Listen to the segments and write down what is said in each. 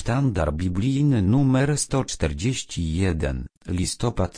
Sztandar biblijny numer 141, listopad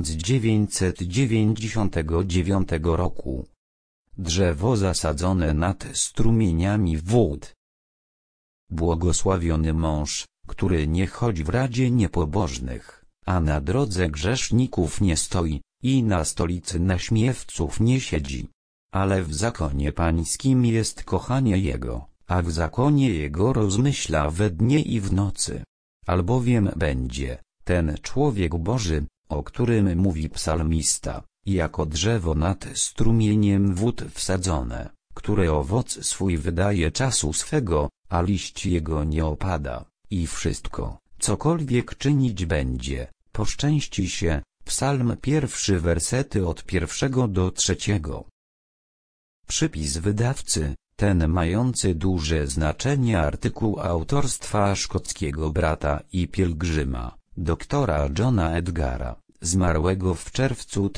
1999 roku. Drzewo zasadzone nad strumieniami wód. Błogosławiony mąż, który nie chodzi w radzie niepobożnych, a na drodze grzeszników nie stoi, i na stolicy naśmiewców nie siedzi. Ale w zakonie pańskim jest kochanie Jego, a w zakonie Jego rozmyśla we dnie i w nocy. Albowiem będzie ten człowiek Boży, o którym mówi psalmista, jako drzewo nad strumieniem wód wsadzone, które owoc swój wydaje czasu swego, a liść jego nie opada, i wszystko, cokolwiek czynić będzie, poszczęści się. Psalm 1, wersety od 1 do 3. Przypis wydawcy, ten mający duże znaczenie artykuł autorstwa szkockiego brata i pielgrzyma, doktora Johna Edgara, zmarłego w czerwcu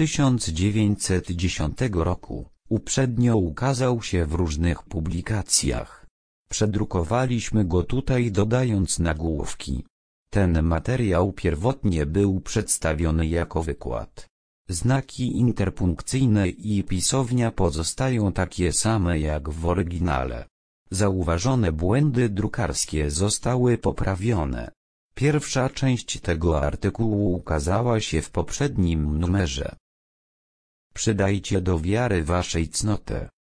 1910 roku, uprzednio ukazał się w różnych publikacjach. Przedrukowaliśmy go tutaj dodając nagłówki. Ten materiał pierwotnie był przedstawiony jako wykład. Znaki interpunkcyjne i pisownia pozostają takie same jak w oryginale. Zauważone błędy drukarskie zostały poprawione. Pierwsza część tego artykułu ukazała się w poprzednim numerze. Przydajcie do wiary waszej cnotę.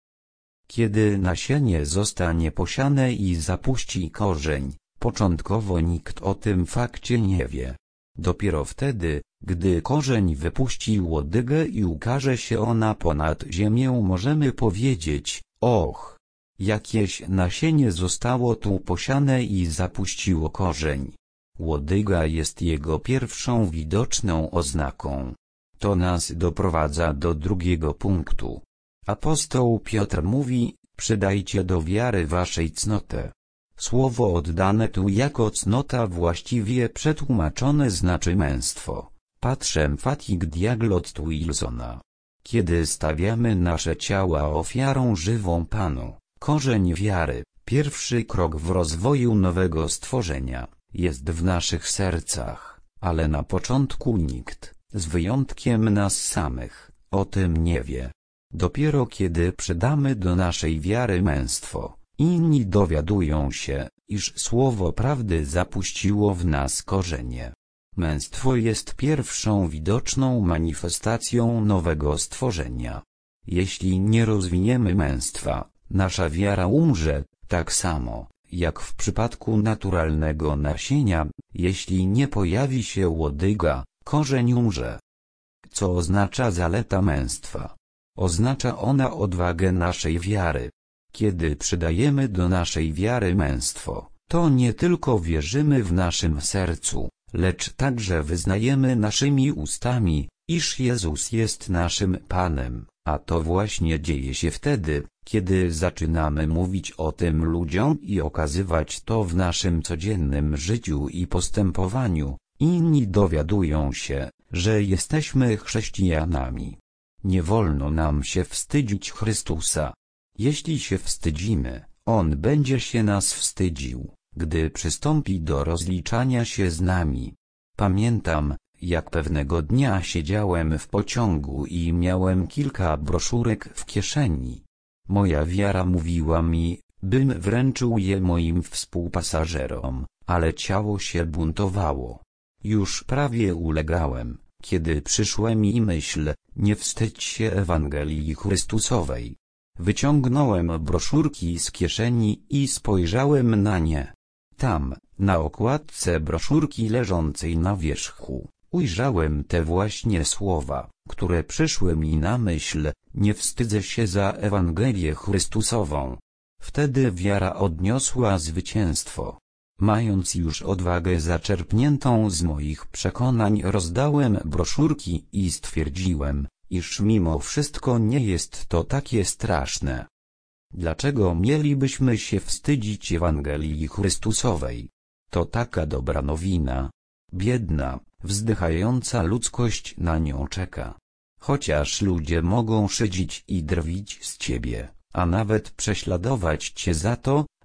Kiedy nasienie zostanie posiane i zapuści korzeń, początkowo nikt o tym fakcie nie wie. Dopiero wtedy, gdy korzeń wypuści łodygę i ukaże się ona ponad ziemię, możemy powiedzieć: och, jakieś nasienie zostało tu posiane i zapuściło korzeń. Łodyga jest jego pierwszą widoczną oznaką. To nas doprowadza do drugiego punktu. Apostoł Piotr mówi: przydajcie do wiary waszej cnotę. Słowo oddane tu jako cnota właściwie przetłumaczone znaczy męstwo. Patrzę Fatig Diaglot Wilsona. Kiedy stawiamy nasze ciała ofiarą żywą Panu, korzeń wiary, pierwszy krok w rozwoju nowego stworzenia, jest w naszych sercach, ale na początku nikt, z wyjątkiem nas samych, o tym nie wie. Dopiero kiedy przydamy do naszej wiary męstwo, inni dowiadują się, iż słowo prawdy zapuściło w nas korzenie. Męstwo jest pierwszą widoczną manifestacją nowego stworzenia. Jeśli nie rozwiniemy męstwa, nasza wiara umrze, tak samo, jak w przypadku naturalnego nasienia, jeśli nie pojawi się łodyga, korzeń umrze. Co oznacza zaleta męstwa? Oznacza ona odwagę naszej wiary. Kiedy przydajemy do naszej wiary męstwo, to nie tylko wierzymy w naszym sercu, lecz także wyznajemy naszymi ustami, iż Jezus jest naszym Panem, a to właśnie dzieje się wtedy, kiedy zaczynamy mówić o tym ludziom i okazywać to w naszym codziennym życiu i postępowaniu. Inni dowiadują się, że jesteśmy chrześcijanami. Nie wolno nam się wstydzić Chrystusa. Jeśli się wstydzimy, On będzie się nas wstydził, gdy przystąpi do rozliczania się z nami. Pamiętam, jak pewnego dnia siedziałem w pociągu i miałem kilka broszurek w kieszeni. Moja wiara mówiła mi, bym wręczył je moim współpasażerom, ale ciało się buntowało. Już prawie ulegałem, kiedy przyszła mi myśl: nie wstydź się Ewangelii Chrystusowej. Wyciągnąłem broszurki z kieszeni i spojrzałem na nie. Tam, na okładce broszurki leżącej na wierzchu, ujrzałem te właśnie słowa, które przyszły mi na myśl: nie wstydzę się za Ewangelię Chrystusową. Wtedy wiara odniosła zwycięstwo. Mając już odwagę zaczerpniętą z moich przekonań, rozdałem broszurki i stwierdziłem, iż mimo wszystko nie jest to takie straszne. Dlaczego mielibyśmy się wstydzić Ewangelii Chrystusowej? To taka dobra nowina. Biedna, wzdychająca ludzkość na nią czeka. Chociaż ludzie mogą szydzić i drwić z ciebie, a nawet prześladować cię za to,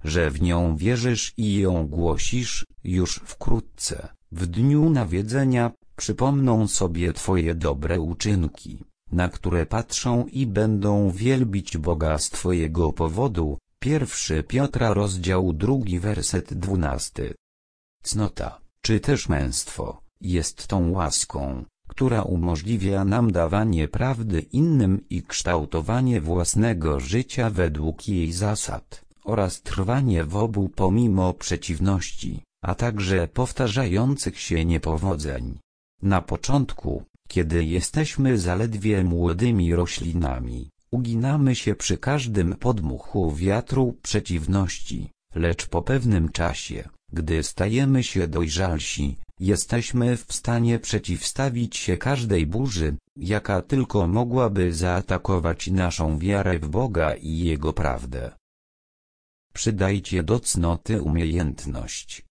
że w nią wierzysz i ją głosisz, już wkrótce, w dniu nawiedzenia, przypomną sobie twoje dobre uczynki, na które patrzą i będą wielbić Boga z twojego powodu. 1 Piotra rozdział 2 werset 12. Cnota, czy też męstwo, jest tą łaską, która umożliwia nam dawanie prawdy innym i kształtowanie własnego życia według jej zasad, oraz trwanie w obu pomimo przeciwności, a także powtarzających się niepowodzeń. Na początku, kiedy jesteśmy zaledwie młodymi roślinami, uginamy się przy każdym podmuchu wiatru przeciwności, lecz po pewnym czasie, gdy stajemy się dojrzalsi, jesteśmy w stanie przeciwstawić się każdej burzy, jaka tylko mogłaby zaatakować naszą wiarę w Boga i Jego prawdę. Przydajcie do cnoty umiejętność.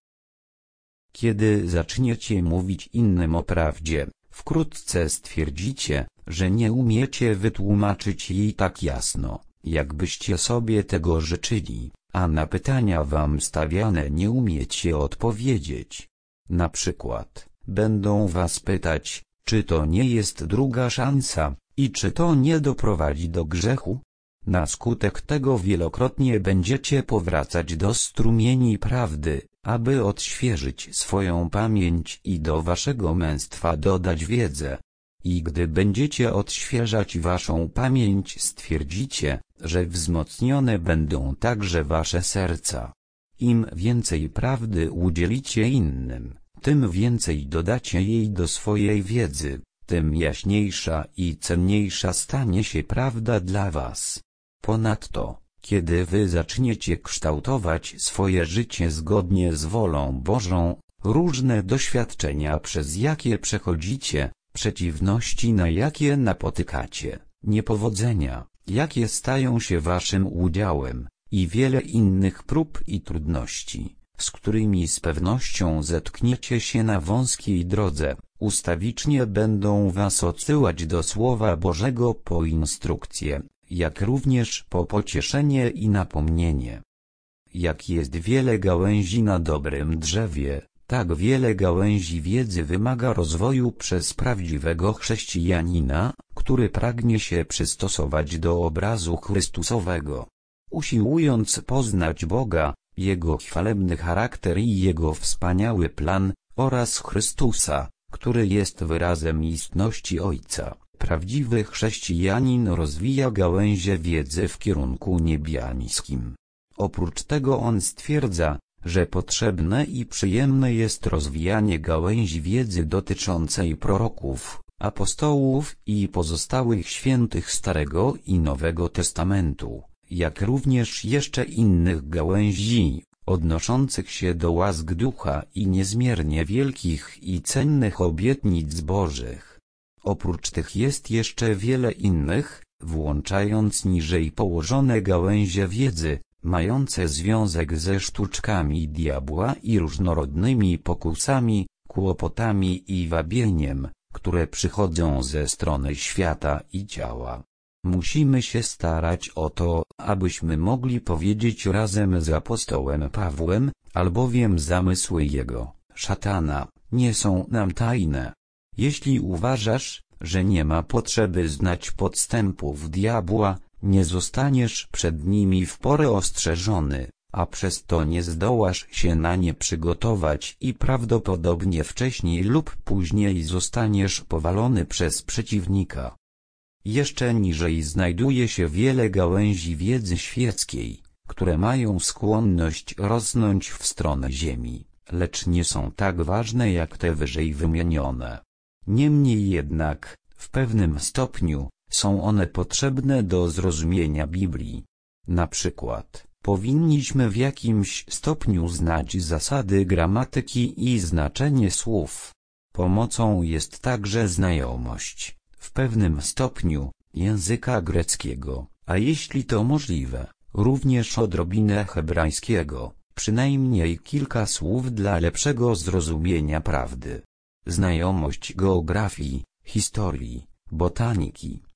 Kiedy zaczniecie mówić innym o prawdzie, wkrótce stwierdzicie, że nie umiecie wytłumaczyć jej tak jasno, jakbyście sobie tego życzyli, a na pytania wam stawiane nie umiecie odpowiedzieć. Na przykład, będą was pytać, czy to nie jest druga szansa, i czy to nie doprowadzi do grzechu? Na skutek tego wielokrotnie będziecie powracać do strumieni prawdy, aby odświeżyć swoją pamięć i do waszego męstwa dodać wiedzę. I gdy będziecie odświeżać waszą pamięć, stwierdzicie, że wzmocnione będą także wasze serca. Im więcej prawdy udzielicie innym, tym więcej dodacie jej do swojej wiedzy, tym jaśniejsza i cenniejsza stanie się prawda dla was. Ponadto, kiedy wy zaczniecie kształtować swoje życie zgodnie z wolą Bożą, różne doświadczenia, przez jakie przechodzicie, przeciwności, na jakie napotykacie, niepowodzenia, jakie stają się waszym udziałem, i wiele innych prób i trudności, z którymi z pewnością zetkniecie się na wąskiej drodze, ustawicznie będą was odsyłać do Słowa Bożego po instrukcję, jak również po pocieszenie i napomnienie. Jak jest wiele gałęzi na dobrym drzewie, tak wiele gałęzi wiedzy wymaga rozwoju przez prawdziwego chrześcijanina, który pragnie się przystosować do obrazu Chrystusowego. Usiłując poznać Boga, Jego chwalebny charakter i Jego wspaniały plan, oraz Chrystusa, który jest wyrazem istności Ojca, prawdziwy chrześcijanin rozwija gałęzie wiedzy w kierunku niebiańskim. Oprócz tego on stwierdza, że potrzebne i przyjemne jest rozwijanie gałęzi wiedzy dotyczącej proroków, apostołów i pozostałych świętych Starego i Nowego Testamentu, jak również jeszcze innych gałęzi, odnoszących się do łask Ducha i niezmiernie wielkich i cennych obietnic Bożych. Oprócz tych jest jeszcze wiele innych, włączając niżej położone gałęzie wiedzy, mające związek ze sztuczkami diabła i różnorodnymi pokusami, kłopotami i wabieniem, które przychodzą ze strony świata i ciała. Musimy się starać o to, abyśmy mogli powiedzieć razem z apostołem Pawłem, albowiem zamysły jego, szatana, nie są nam tajne. Jeśli uważasz, że nie ma potrzeby znać podstępów diabła, nie zostaniesz przed nimi w porę ostrzeżony, a przez to nie zdołasz się na nie przygotować i prawdopodobnie wcześniej lub później zostaniesz powalony przez przeciwnika. Jeszcze niżej znajduje się wiele gałęzi wiedzy świeckiej, które mają skłonność rosnąć w stronę ziemi, lecz nie są tak ważne jak te wyżej wymienione. Niemniej jednak, w pewnym stopniu, są one potrzebne do zrozumienia Biblii. Na przykład, powinniśmy w jakimś stopniu znać zasady gramatyki i znaczenie słów. Pomocą jest także znajomość, w pewnym stopniu, języka greckiego, a jeśli to możliwe, również odrobinę hebrajskiego, przynajmniej kilka słów dla lepszego zrozumienia prawdy. Znajomość geografii, historii, botaniki,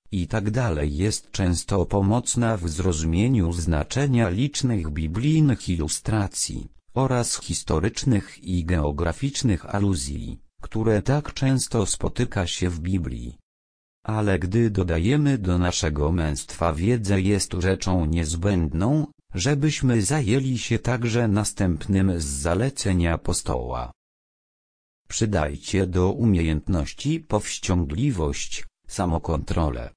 i tak dalej jest często pomocna w zrozumieniu znaczenia licznych biblijnych ilustracji oraz historycznych i geograficznych aluzji, które tak często spotyka się w Biblii. Ale gdy dodajemy do naszego męstwa wiedzę, jest rzeczą niezbędną, żebyśmy zajęli się także następnym z zaleceń apostoła. Przydajcie do umiejętności powściągliwość, samokontrolę.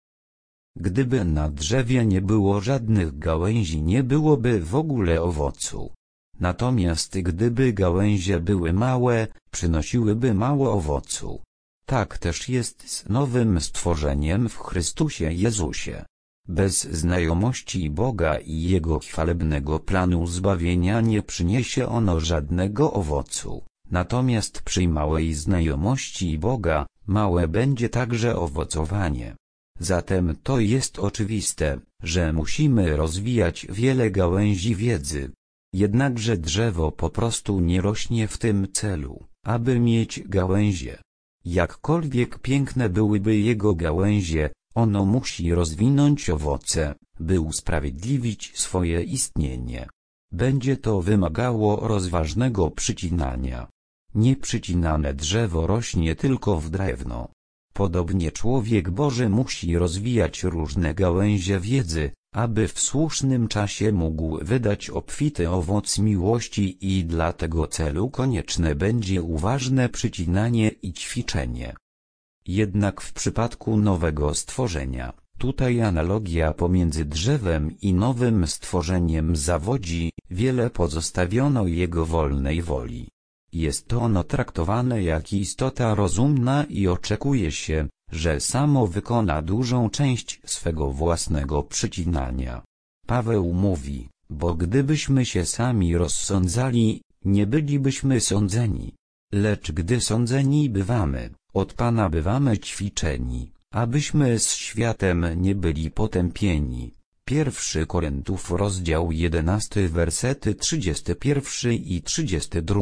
Gdyby na drzewie nie było żadnych gałęzi, nie byłoby w ogóle owocu. Natomiast gdyby gałęzie były małe, przynosiłyby mało owocu. Tak też jest z nowym stworzeniem w Chrystusie Jezusie. Bez znajomości Boga i Jego chwalebnego planu zbawienia nie przyniesie ono żadnego owocu. Natomiast przy małej znajomości Boga, małe będzie także owocowanie. Zatem to jest oczywiste, że musimy rozwijać wiele gałęzi wiedzy. Jednakże drzewo po prostu nie rośnie w tym celu, aby mieć gałęzie. Jakkolwiek piękne byłyby jego gałęzie, ono musi rozwinąć owoce, by usprawiedliwić swoje istnienie. Będzie to wymagało rozważnego przycinania. Nieprzycinane drzewo rośnie tylko w drewno. Podobnie człowiek Boży musi rozwijać różne gałęzie wiedzy, aby w słusznym czasie mógł wydać obfity owoc miłości, i dla tego celu konieczne będzie uważne przycinanie i ćwiczenie. Jednak w przypadku nowego stworzenia, tutaj analogia pomiędzy drzewem i nowym stworzeniem zawodzi, wiele pozostawiono jego wolnej woli. Jest ono traktowane jak istota rozumna i oczekuje się, że samo wykona dużą część swego własnego przycinania. Paweł mówi, bo gdybyśmy się sami rozsądzali, nie bylibyśmy sądzeni. Lecz gdy sądzeni bywamy, od Pana bywamy ćwiczeni, abyśmy z światem nie byli potępieni. 1 Koryntiów rozdział 11 wersety 31 i 32.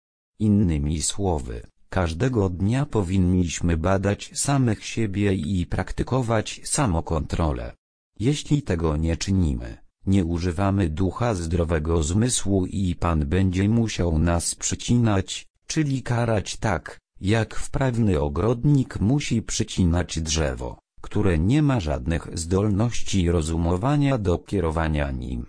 Innymi słowy, każdego dnia powinniśmy badać samych siebie i praktykować samokontrolę. Jeśli tego nie czynimy, nie używamy ducha zdrowego zmysłu i Pan będzie musiał nas przycinać, czyli karać tak, jak wprawny ogrodnik musi przycinać drzewo, które nie ma żadnych zdolności rozumowania do kierowania nim.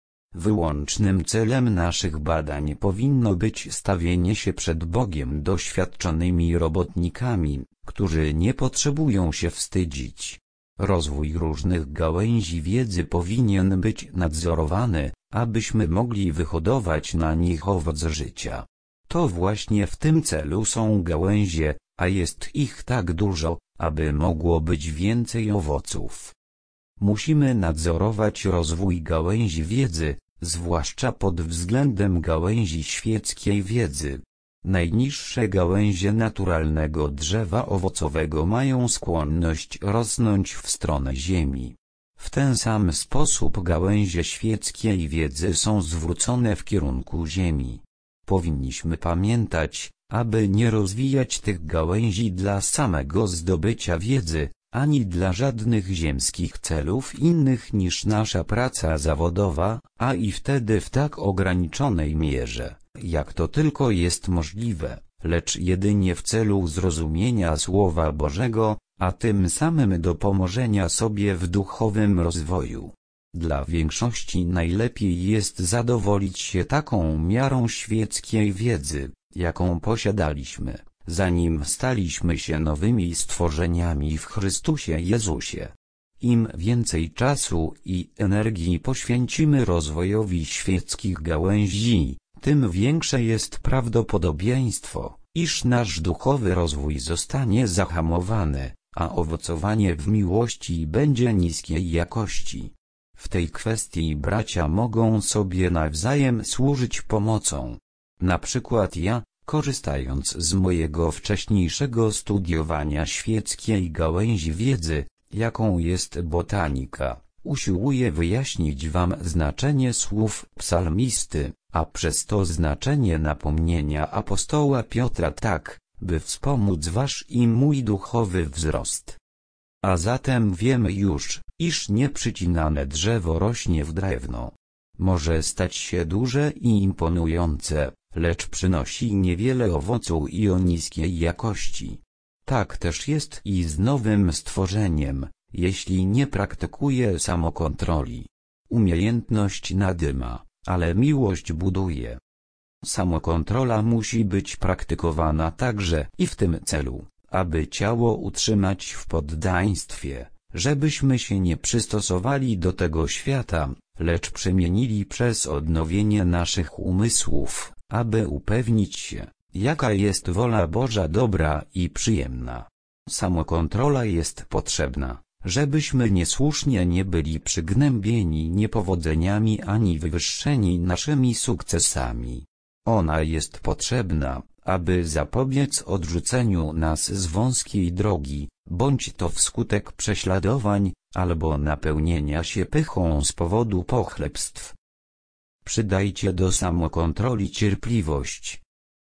Wyłącznym celem naszych badań powinno być stawienie się przed Bogiem doświadczonymi robotnikami, którzy nie potrzebują się wstydzić. Rozwój różnych gałęzi wiedzy powinien być nadzorowany, abyśmy mogli wyhodować na nich owoc życia. To właśnie w tym celu są gałęzie, a jest ich tak dużo, aby mogło być więcej owoców. Musimy nadzorować rozwój gałęzi wiedzy, zwłaszcza pod względem gałęzi świeckiej wiedzy. Najniższe gałęzie naturalnego drzewa owocowego mają skłonność rosnąć w stronę ziemi. W ten sam sposób gałęzie świeckiej wiedzy są zwrócone w kierunku ziemi. Powinniśmy pamiętać, aby nie rozwijać tych gałęzi dla samego zdobycia wiedzy, ani dla żadnych ziemskich celów innych niż nasza praca zawodowa, a i wtedy w tak ograniczonej mierze, jak to tylko jest możliwe, lecz jedynie w celu zrozumienia Słowa Bożego, a tym samym dopomożenia sobie w duchowym rozwoju. Dla większości najlepiej jest zadowolić się taką miarą świeckiej wiedzy, jaką posiadaliśmy, zanim staliśmy się nowymi stworzeniami w Chrystusie Jezusie. Im więcej czasu i energii poświęcimy rozwojowi świeckich gałęzi, tym większe jest prawdopodobieństwo, iż nasz duchowy rozwój zostanie zahamowany, a owocowanie w miłości będzie niskiej jakości. W tej kwestii bracia mogą sobie nawzajem służyć pomocą. Na przykład ja, korzystając z mojego wcześniejszego studiowania świeckiej gałęzi wiedzy, jaką jest botanika, usiłuję wyjaśnić wam znaczenie słów psalmisty, a przez to znaczenie napomnienia apostoła Piotra tak, by wspomóc wasz i mój duchowy wzrost. A zatem wiemy już, iż nieprzycinane drzewo rośnie w drewno. Może stać się duże i imponujące, lecz przynosi niewiele owocu i o niskiej jakości. Tak też jest i z nowym stworzeniem, jeśli nie praktykuje samokontroli. Umiejętność nadyma, ale miłość buduje. Samokontrola musi być praktykowana także i w tym celu, aby ciało utrzymać w poddaństwie, żebyśmy się nie przystosowali do tego świata, lecz przemienili przez odnowienie naszych umysłów, aby upewnić się, jaka jest wola Boża dobra i przyjemna. Samokontrola jest potrzebna, żebyśmy niesłusznie nie byli przygnębieni niepowodzeniami ani wywyższeni naszymi sukcesami. Ona jest potrzebna, aby zapobiec odrzuceniu nas z wąskiej drogi, bądź to wskutek prześladowań, albo napełnienia się pychą z powodu pochlebstw. Przydajcie do samokontroli cierpliwość.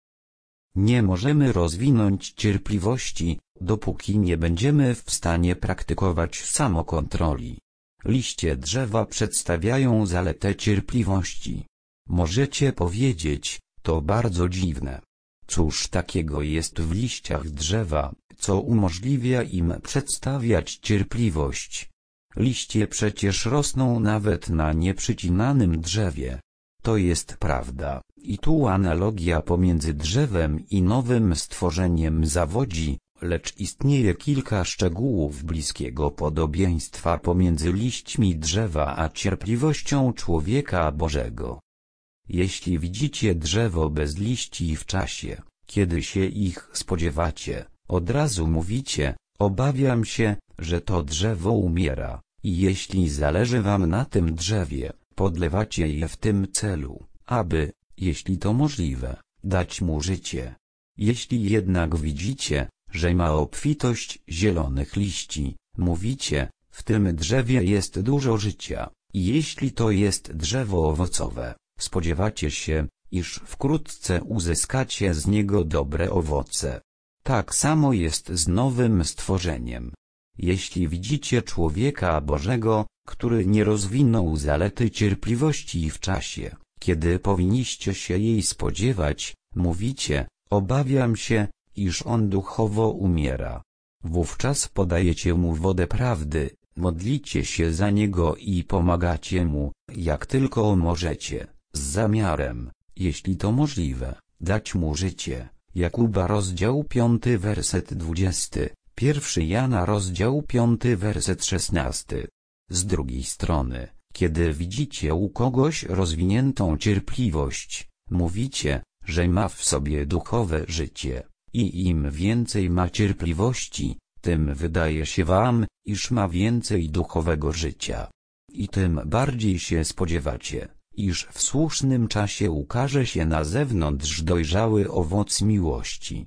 Nie możemy rozwinąć cierpliwości, dopóki nie będziemy w stanie praktykować samokontroli. Liście drzewa przedstawiają zaletę cierpliwości. Możecie powiedzieć, to bardzo dziwne. Cóż takiego jest w liściach drzewa, co umożliwia im przedstawiać cierpliwość? Liście przecież rosną nawet na nieprzycinanym drzewie. To jest prawda, i tu analogia pomiędzy drzewem i nowym stworzeniem zawodzi, lecz istnieje kilka szczegółów bliskiego podobieństwa pomiędzy liśćmi drzewa a cierpliwością człowieka Bożego. Jeśli widzicie drzewo bez liści w czasie, kiedy się ich spodziewacie, od razu mówicie, obawiam się, że to drzewo umiera, i jeśli zależy wam na tym drzewie, podlewacie je w tym celu, aby, jeśli to możliwe, dać mu życie. Jeśli jednak widzicie, że ma obfitość zielonych liści, mówicie, w tym drzewie jest dużo życia, i jeśli to jest drzewo owocowe, spodziewacie się, iż wkrótce uzyskacie z niego dobre owoce. Tak samo jest z nowym stworzeniem. Jeśli widzicie człowieka Bożego, który nie rozwinął zalety cierpliwości w czasie, kiedy powinniście się jej spodziewać, mówicie, obawiam się, iż on duchowo umiera. Wówczas podajecie mu wodę prawdy, modlicie się za niego i pomagacie mu, jak tylko możecie, z zamiarem, jeśli to możliwe, dać mu życie. Jakuba rozdział 5 werset 20, 1 Jana rozdział 5 werset 16. Z drugiej strony, kiedy widzicie u kogoś rozwiniętą cierpliwość, mówicie, że ma w sobie duchowe życie, i im więcej ma cierpliwości, tym wydaje się wam, iż ma więcej duchowego życia. I tym bardziej się spodziewacie, iż w słusznym czasie ukaże się na zewnątrz dojrzały owoc miłości.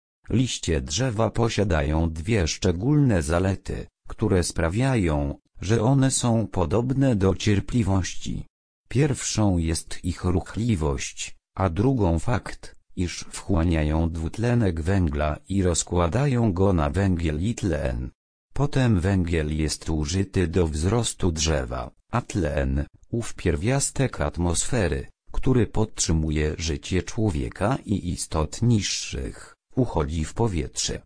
Liście drzewa posiadają dwie szczególne zalety, które sprawiają, że one są podobne do cierpliwości. Pierwszą jest ich ruchliwość, a drugą fakt, iż wchłaniają dwutlenek węgla i rozkładają go na węgiel i tlen. Potem węgiel jest użyty do wzrostu drzewa, a tlen, ów pierwiastek atmosfery, który podtrzymuje życie człowieka i istot niższych, uchodzi w powietrze.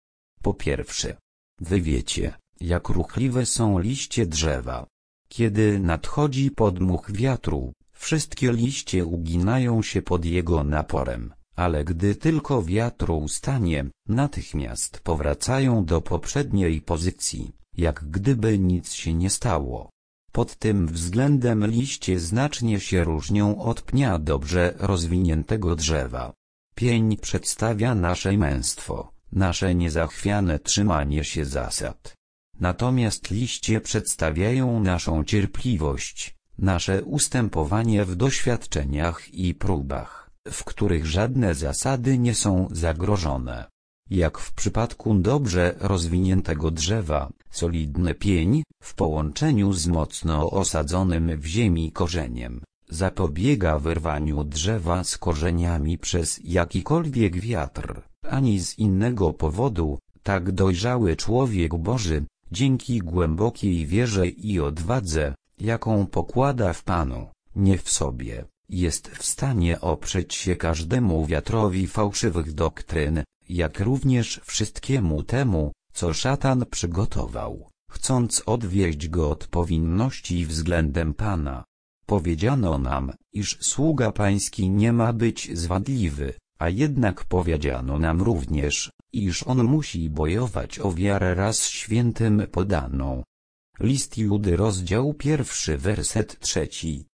Po pierwsze, wy wiecie, jak ruchliwe są liście drzewa. Kiedy nadchodzi podmuch wiatru, wszystkie liście uginają się pod jego naporem, ale gdy tylko wiatr ustanie, natychmiast powracają do poprzedniej pozycji, jak gdyby nic się nie stało. Pod tym względem liście znacznie się różnią od pnia dobrze rozwiniętego drzewa. Pień przedstawia nasze męstwo, nasze niezachwiane trzymanie się zasad. Natomiast liście przedstawiają naszą cierpliwość, nasze ustępowanie w doświadczeniach i próbach, w których żadne zasady nie są zagrożone. Jak w przypadku dobrze rozwiniętego drzewa, solidny pień, w połączeniu z mocno osadzonym w ziemi korzeniem, zapobiega wyrwaniu drzewa z korzeniami przez jakikolwiek wiatr, ani z innego powodu, tak dojrzały człowiek Boży, dzięki głębokiej wierze i odwadze, jaką pokłada w Panu, nie w sobie, jest w stanie oprzeć się każdemu wiatrowi fałszywych doktryn, jak również wszystkiemu temu, co szatan przygotował, chcąc odwieść go od powinności względem Pana. Powiedziano nam, iż sługa pański nie ma być zwadliwy, a jednak powiedziano nam również, iż on musi bojować o wiarę raz świętym podaną. List Judy, rozdział 1, werset 3.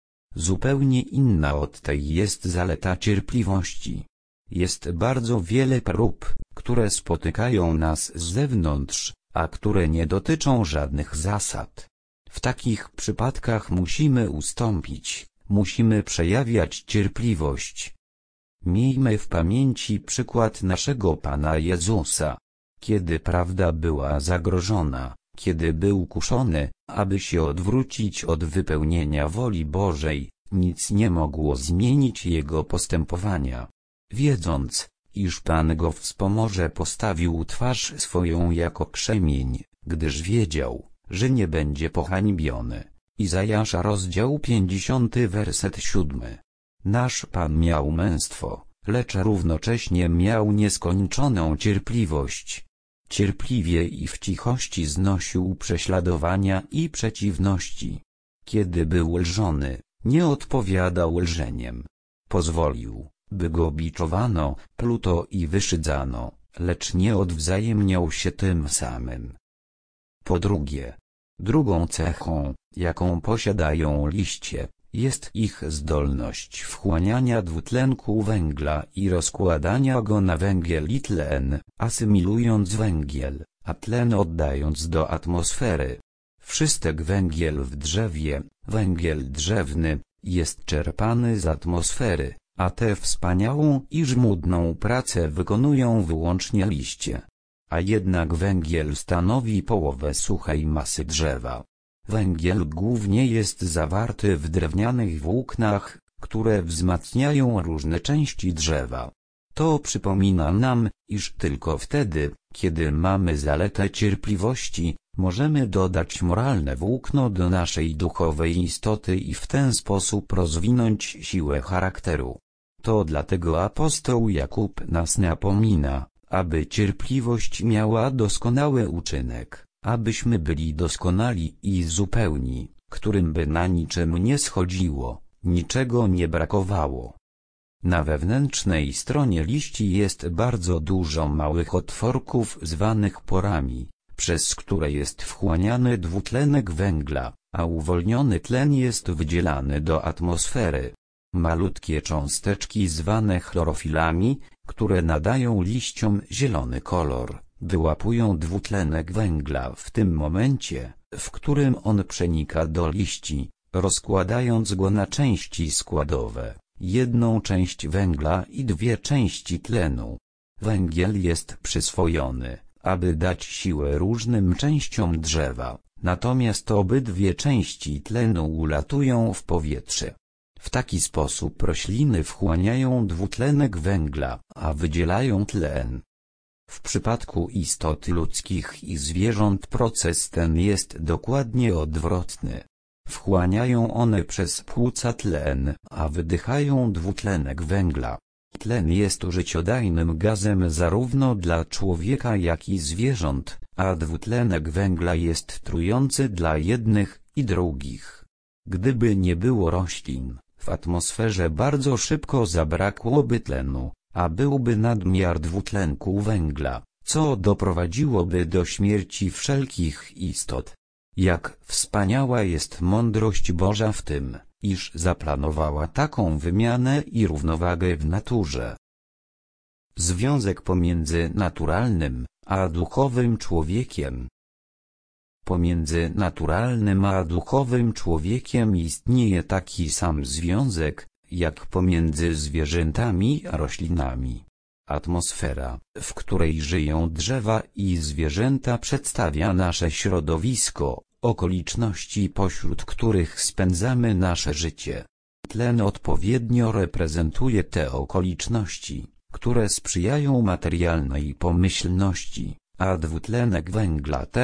Zupełnie inna od tej jest zaleta cierpliwości. Jest bardzo wiele prób, które spotykają nas z zewnątrz, a które nie dotyczą żadnych zasad. W takich przypadkach musimy ustąpić, musimy przejawiać cierpliwość. Miejmy w pamięci przykład naszego Pana Jezusa. Kiedy prawda była zagrożona, kiedy był kuszony, aby się odwrócić od wypełnienia woli Bożej, nic nie mogło zmienić jego postępowania. Wiedząc, iż Pan go wspomoże, postawił twarz swoją jako krzemień, gdyż wiedział, że nie będzie pohańbiony. Izajasza, rozdział 50, werset 7. Nasz Pan miał męstwo, lecz równocześnie miał nieskończoną cierpliwość. Cierpliwie i w cichości znosił prześladowania i przeciwności. Kiedy był lżony, nie odpowiadał lżeniem. Pozwolił, by go biczowano, pluto i wyszydzano, lecz nie odwzajemniał się tym samym. Po drugie, drugą cechą, jaką posiadają liście, jest ich zdolność wchłaniania dwutlenku węgla i rozkładania go na węgiel i tlen, asymilując węgiel, a tlen oddając do atmosfery. Wszystek węgiel w drzewie, węgiel drzewny, jest czerpany z atmosfery, a tę wspaniałą i żmudną pracę wykonują wyłącznie liście. A jednak węgiel stanowi połowę suchej masy drzewa. Węgiel głównie jest zawarty w drewnianych włóknach, które wzmacniają różne części drzewa. To przypomina nam, iż tylko wtedy, kiedy mamy zaletę cierpliwości, możemy dodać moralne włókno do naszej duchowej istoty i w ten sposób rozwinąć siłę charakteru. To dlatego apostoł Jakub nas napomina, aby cierpliwość miała doskonały uczynek, abyśmy byli doskonali i zupełni, którym by na niczym nie schodziło, niczego nie brakowało. Na wewnętrznej stronie liści jest bardzo dużo małych otworków zwanych porami, przez które jest wchłaniany dwutlenek węgla, a uwolniony tlen jest wydzielany do atmosfery. Malutkie cząsteczki zwane chlorofilami, które nadają liściom zielony kolor, wyłapują dwutlenek węgla w tym momencie, w którym on przenika do liści, rozkładając go na części składowe, jedną część węgla i dwie części tlenu. Węgiel jest przyswojony, aby dać siłę różnym częściom drzewa, natomiast obydwie części tlenu ulatują w powietrze. W taki sposób rośliny wchłaniają dwutlenek węgla, a wydzielają tlen. W przypadku istot ludzkich i zwierząt proces ten jest dokładnie odwrotny. Wchłaniają one przez płuca tlen, a wydychają dwutlenek węgla. Tlen jest życiodajnym gazem zarówno dla człowieka, jak i zwierząt, a dwutlenek węgla jest trujący dla jednych i drugich. Gdyby nie było roślin, w atmosferze bardzo szybko zabrakłoby tlenu, a byłby nadmiar dwutlenku węgla, co doprowadziłoby do śmierci wszelkich istot. Jak wspaniała jest mądrość Boża w tym, iż zaplanowała taką wymianę i równowagę w naturze. Związek pomiędzy naturalnym a duchowym człowiekiem. Pomiędzy naturalnym a duchowym człowiekiem istnieje taki sam związek, jak pomiędzy zwierzętami a roślinami. Atmosfera, w której żyją drzewa i zwierzęta, przedstawia nasze środowisko, okoliczności, pośród których spędzamy nasze życie. Tlen odpowiednio reprezentuje te okoliczności, które sprzyjają materialnej pomyślności, a dwutlenek węgla te,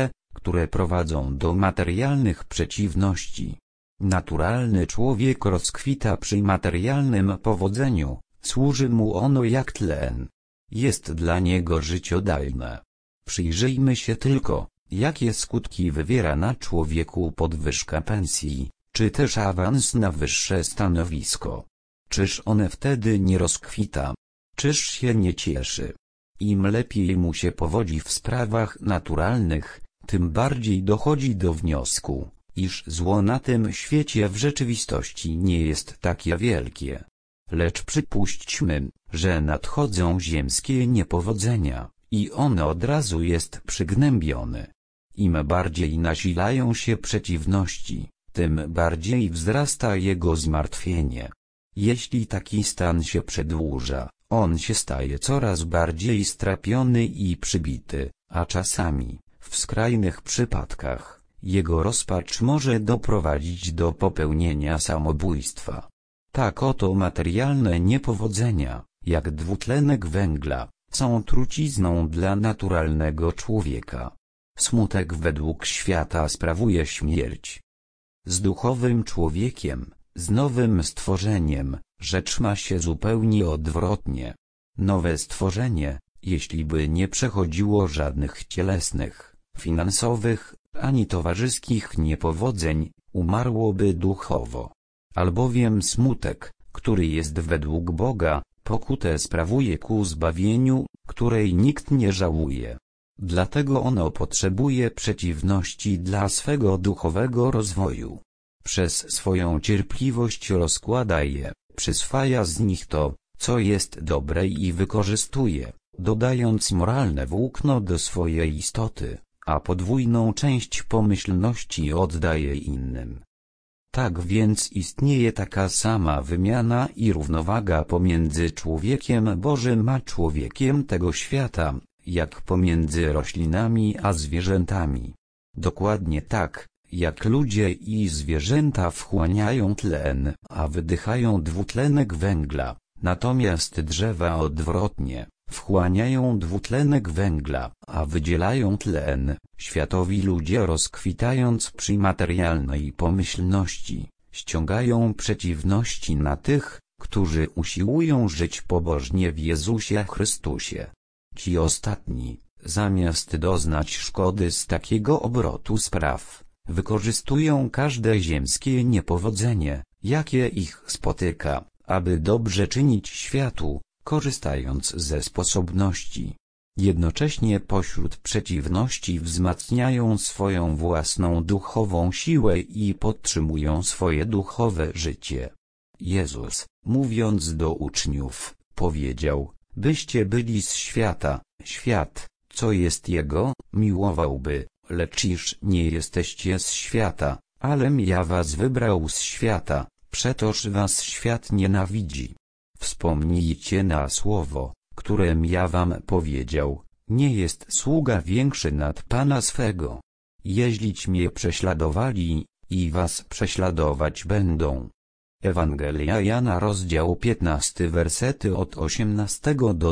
które prowadzą do materialnych przeciwności. Naturalny człowiek rozkwita przy materialnym powodzeniu, służy mu ono jak tlen. Jest dla niego życiodajne. Przyjrzyjmy się tylko, jakie skutki wywiera na człowieku podwyżka pensji, czy też awans na wyższe stanowisko. Czyż one wtedy nie rozkwita? Czyż się nie cieszy? Im lepiej mu się powodzi w sprawach naturalnych, tym bardziej dochodzi do wniosku, iż zło na tym świecie w rzeczywistości nie jest takie wielkie. Lecz przypuśćmy, że nadchodzą ziemskie niepowodzenia, i on od razu jest przygnębiony. Im bardziej nasilają się przeciwności, tym bardziej wzrasta jego zmartwienie. Jeśli taki stan się przedłuża, on się staje coraz bardziej strapiony i przybity, a czasami, w skrajnych przypadkach, jego rozpacz może doprowadzić do popełnienia samobójstwa. Tak oto materialne niepowodzenia, jak dwutlenek węgla, są trucizną dla naturalnego człowieka. Smutek według świata sprawuje śmierć. Z duchowym człowiekiem, z nowym stworzeniem, rzecz ma się zupełnie odwrotnie. Nowe stworzenie, jeśli by nie przechodziło żadnych cielesnych, finansowych, ani towarzyskich niepowodzeń, umarłoby duchowo. Albowiem smutek, który jest według Boga, pokutę sprawuje ku zbawieniu, której nikt nie żałuje. Dlatego ono potrzebuje przeciwności dla swego duchowego rozwoju. Przez swoją cierpliwość rozkłada je, przyswaja z nich to, co jest dobre i wykorzystuje, dodając moralne włókno do swojej istoty, a podwójną część pomyślności oddaje innym. Tak więc istnieje taka sama wymiana i równowaga pomiędzy człowiekiem Bożym a człowiekiem tego świata, jak pomiędzy roślinami a zwierzętami. Dokładnie tak, jak ludzie i zwierzęta wchłaniają tlen, a wydychają dwutlenek węgla, natomiast drzewa odwrotnie, wchłaniają dwutlenek węgla, a wydzielają tlen. Światowi ludzie, rozkwitając przy materialnej pomyślności, ściągają przeciwności na tych, którzy usiłują żyć pobożnie w Jezusie Chrystusie. Ci ostatni, zamiast doznać szkody z takiego obrotu spraw, wykorzystują każde ziemskie niepowodzenie, jakie ich spotyka, aby dobrze czynić światu, korzystając ze sposobności. Jednocześnie pośród przeciwności wzmacniają swoją własną duchową siłę i podtrzymują swoje duchowe życie. Jezus, mówiąc do uczniów, powiedział: byście byli z świata, świat, co jest Jego, miłowałby, lecz iż nie jesteście z świata, alem ja was wybrał z świata, przetoż was świat nienawidzi. Wspomnijcie na słowo, którem ja wam powiedział, nie jest sługa większy nad Pana swego. Jeźlić mnie prześladowali, i was prześladować będą. Ewangelia Jana, rozdział 15, wersety od 18 do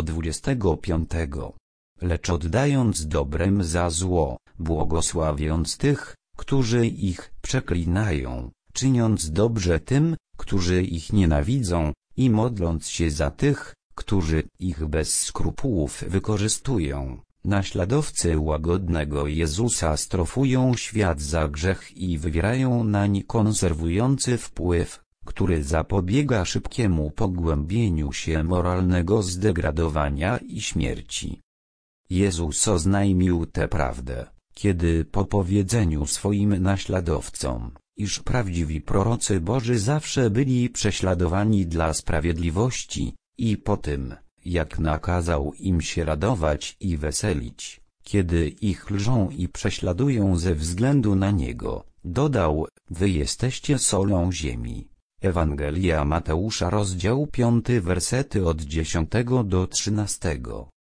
25. Lecz oddając dobrem za zło, błogosławiąc tych, którzy ich przeklinają, czyniąc dobrze tym, którzy ich nienawidzą, i modląc się za tych, którzy ich bez skrupułów wykorzystują, naśladowcy łagodnego Jezusa strofują świat za grzech i wywierają nań konserwujący wpływ, który zapobiega szybkiemu pogłębieniu się moralnego zdegradowania i śmierci. Jezus oznajmił tę prawdę, kiedy po powiedzeniu swoim naśladowcom, iż prawdziwi prorocy Boży zawsze byli prześladowani dla sprawiedliwości, i po tym, jak nakazał im się radować i weselić, kiedy ich lżą i prześladują ze względu na Niego, dodał: wy jesteście solą ziemi. Ewangelia Mateusza, rozdział 5, wersety od 10 do 13.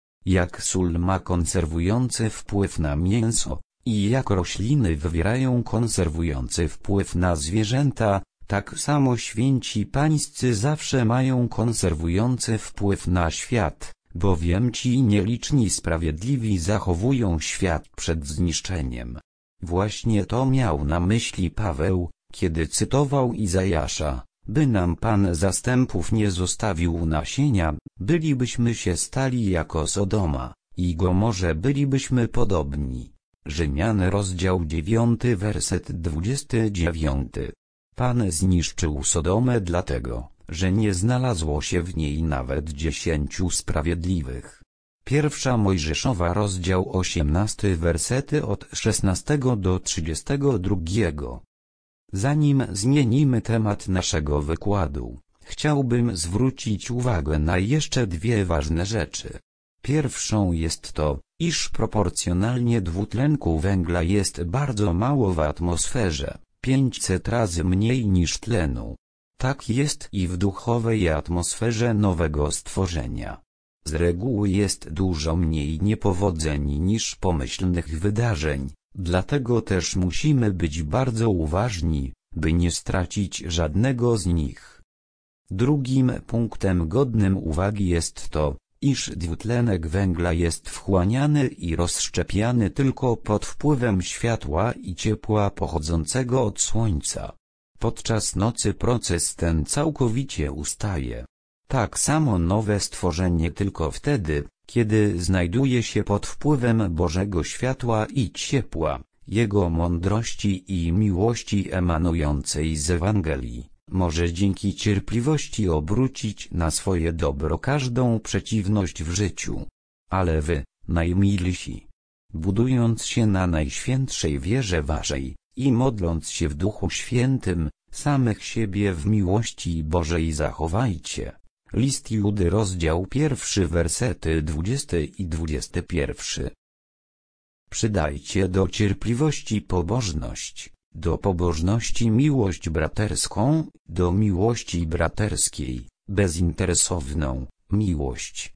Jak sól ma konserwujący wpływ na mięso, i jak rośliny wywierają konserwujący wpływ na zwierzęta, tak samo święci pańscy zawsze mają konserwujący wpływ na świat, bowiem ci nieliczni sprawiedliwi zachowują świat przed zniszczeniem. Właśnie to miał na myśli Paweł, kiedy cytował Izajasza: by nam Pan zastępów nie zostawił nasienia, bylibyśmy się stali jako Sodoma, i Gomorze bylibyśmy podobni. Rzymian rozdział 9 werset 29. Pan zniszczył Sodomę dlatego, że nie znalazło się w niej nawet 10 sprawiedliwych. Pierwsza Mojżeszowa rozdział 18 wersety od 16 do 32. Zanim zmienimy temat naszego wykładu, chciałbym zwrócić uwagę na jeszcze dwie ważne rzeczy. Pierwszą jest to, iż proporcjonalnie dwutlenku węgla jest bardzo mało w atmosferze, 500 razy mniej niż tlenu. Tak jest i w duchowej atmosferze nowego stworzenia. Z reguły jest dużo mniej niepowodzeń niż pomyślnych wydarzeń, dlatego też musimy być bardzo uważni, by nie stracić żadnego z nich. Drugim punktem godnym uwagi jest to, iż dwutlenek węgla jest wchłaniany i rozszczepiany tylko pod wpływem światła i ciepła pochodzącego od słońca. Podczas nocy proces ten całkowicie ustaje. Tak samo nowe stworzenie tylko wtedy, kiedy znajduje się pod wpływem Bożego światła i ciepła, Jego mądrości i miłości emanującej z Ewangelii, może dzięki cierpliwości obrócić na swoje dobro każdą przeciwność w życiu. Ale wy, najmilsi, budując się na najświętszej wierze waszej i modląc się w Duchu Świętym, samych siebie w miłości Bożej zachowajcie. List Judy rozdział 1 wersety 20 i 21. Przydajcie do cierpliwości pobożność, do pobożności miłość braterską, do miłości braterskiej, bezinteresowną, miłość.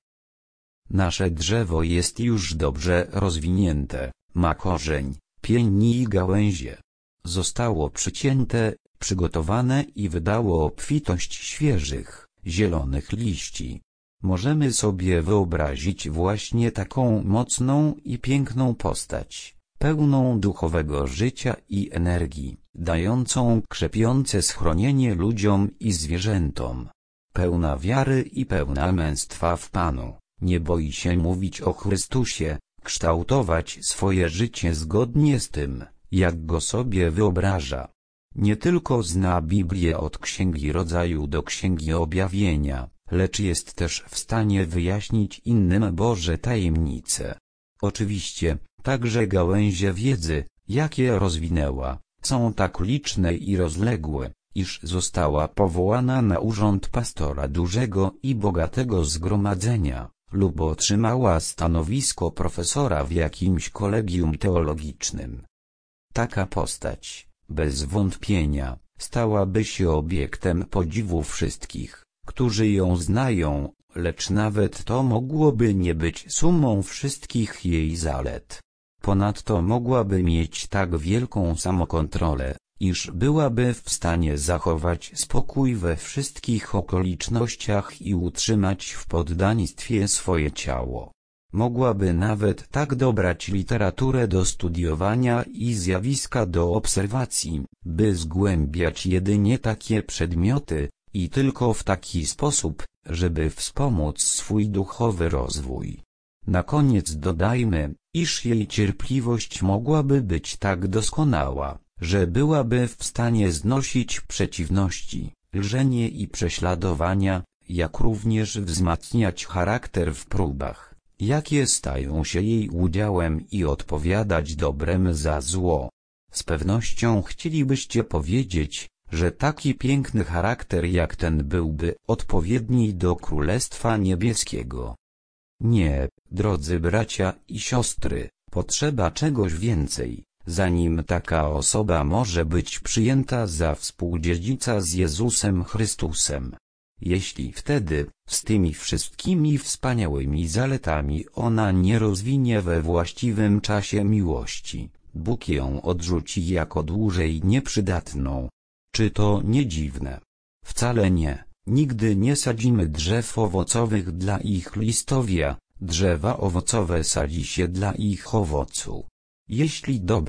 Nasze drzewo jest już dobrze rozwinięte, ma korzeń, pień i gałęzie. Zostało przycięte, przygotowane i wydało obfitość świeżych, zielonych liści. Możemy sobie wyobrazić właśnie taką mocną i piękną postać, pełną duchowego życia i energii, dającą krzepiące schronienie ludziom i zwierzętom. Pełna wiary i pełna męstwa w Panu, nie boi się mówić o Chrystusie, kształtować swoje życie zgodnie z tym, jak go sobie wyobraża. Nie tylko zna Biblię od Księgi Rodzaju do Księgi Objawienia, lecz jest też w stanie wyjaśnić innym Boże tajemnice. Oczywiście, także gałęzie wiedzy, jakie rozwinęła, są tak liczne i rozległe, iż została powołana na urząd pastora dużego i bogatego zgromadzenia, lub otrzymała stanowisko profesora w jakimś kolegium teologicznym. Taka postać, bez wątpienia, stałaby się obiektem podziwu wszystkich, którzy ją znają, lecz nawet to mogłoby nie być sumą wszystkich jej zalet. Ponadto mogłaby mieć tak wielką samokontrolę, iż byłaby w stanie zachować spokój we wszystkich okolicznościach i utrzymać w poddaństwie swoje ciało. Mogłaby nawet tak dobrać literaturę do studiowania i zjawiska do obserwacji, by zgłębiać jedynie takie przedmioty, i tylko w taki sposób, żeby wspomóc swój duchowy rozwój. Na koniec dodajmy, iż jej cierpliwość mogłaby być tak doskonała, że byłaby w stanie znosić przeciwności, lżenie i prześladowania, jak również wzmacniać charakter w próbach, jakie stają się jej udziałem, i odpowiadać dobrem za zło. Z pewnością chcielibyście powiedzieć, że taki piękny charakter jak ten byłby odpowiedni do Królestwa Niebieskiego. Nie, drodzy bracia i siostry, potrzeba czegoś więcej, zanim taka osoba może być przyjęta za współdziedzica z Jezusem Chrystusem. Jeśli wtedy, z tymi wszystkimi wspaniałymi zaletami ona nie rozwinie we właściwym czasie miłości, Bóg ją odrzuci jako dłużej nieprzydatną. Czy to nie dziwne? Wcale nie. Nigdy nie sadzimy drzew owocowych dla ich listowia, drzewa owocowe sadzi się dla ich owocu. Jeśli dobro,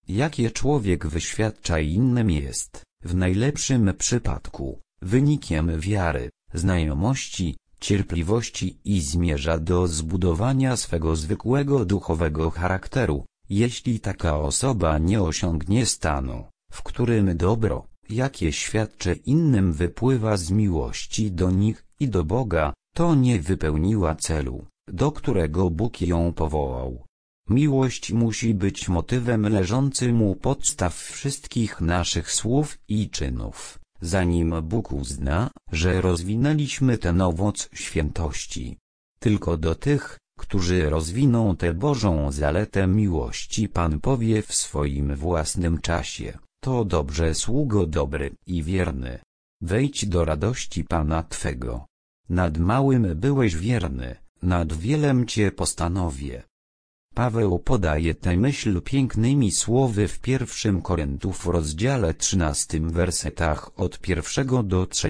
jakie człowiek wyświadcza innym, jest, w najlepszym przypadku, wynikiem wiary, znajomości, cierpliwości i zmierza do zbudowania swego zwykłego duchowego charakteru, jeśli taka osoba nie osiągnie stanu, w którym dobro, jakie świadczy innym, wypływa z miłości do nich i do Boga, to nie wypełniła celu, do którego Bóg ją powołał. Miłość musi być motywem leżącym u podstaw wszystkich naszych słów i czynów, zanim Bóg uzna, że rozwinęliśmy ten owoc świętości. Tylko do tych, którzy rozwiną tę Bożą zaletę miłości, Pan powie w swoim własnym czasie: to dobrze, sługo dobry i wierny. Wejdź do radości Pana Twego. Nad małym byłeś wierny, nad wielem Cię postanowię. Paweł podaje tę myśl pięknymi słowy w 1 Koryntiów rozdziale 13 wersetach od 1 do 3.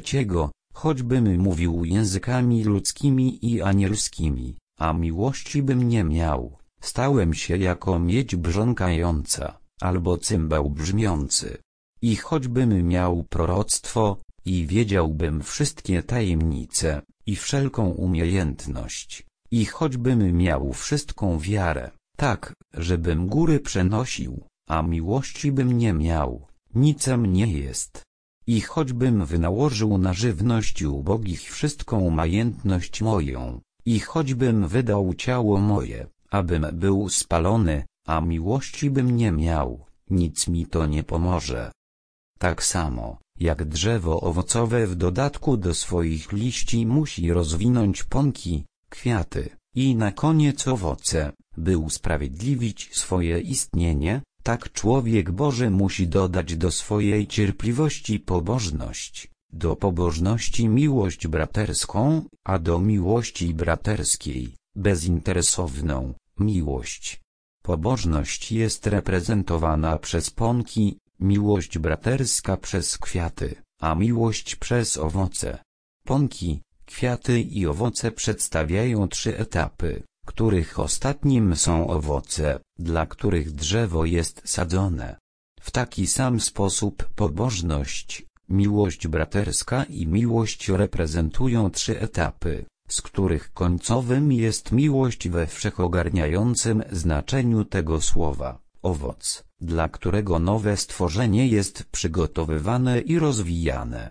Choćbym mówił językami ludzkimi i anielskimi, a miłości bym nie miał, stałem się jako miedź brzękająca, albo cymbał brzmiący. I choćbym miał proroctwo, i wiedziałbym wszystkie tajemnice, i wszelką umiejętność, i choćbym miał wszystką wiarę, tak, żebym góry przenosił, a miłości bym nie miał, nicem nie jest. I choćbym wynałożył na żywność ubogich wszystką majętność moją, i choćbym wydał ciało moje, abym był spalony, a miłości bym nie miał, nic mi to nie pomoże. Tak samo, jak drzewo owocowe w dodatku do swoich liści musi rozwinąć pąki, kwiaty, i na koniec owoce, by usprawiedliwić swoje istnienie, tak człowiek Boży musi dodać do swojej cierpliwości pobożność, do pobożności miłość braterską, a do miłości braterskiej, bezinteresowną, miłość. Pobożność jest reprezentowana przez pąki, miłość braterska przez kwiaty, a miłość przez owoce. Pąki, kwiaty i owoce przedstawiają 3 etapy, których ostatnim są owoce, dla których drzewo jest sadzone. W taki sam sposób pobożność, miłość braterska i miłość reprezentują 3 etapy, z których końcowym jest miłość we wszechogarniającym znaczeniu tego słowa, owoc, dla którego nowe stworzenie jest przygotowywane i rozwijane.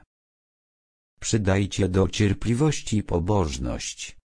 Przydajcie do cierpliwości pobożność.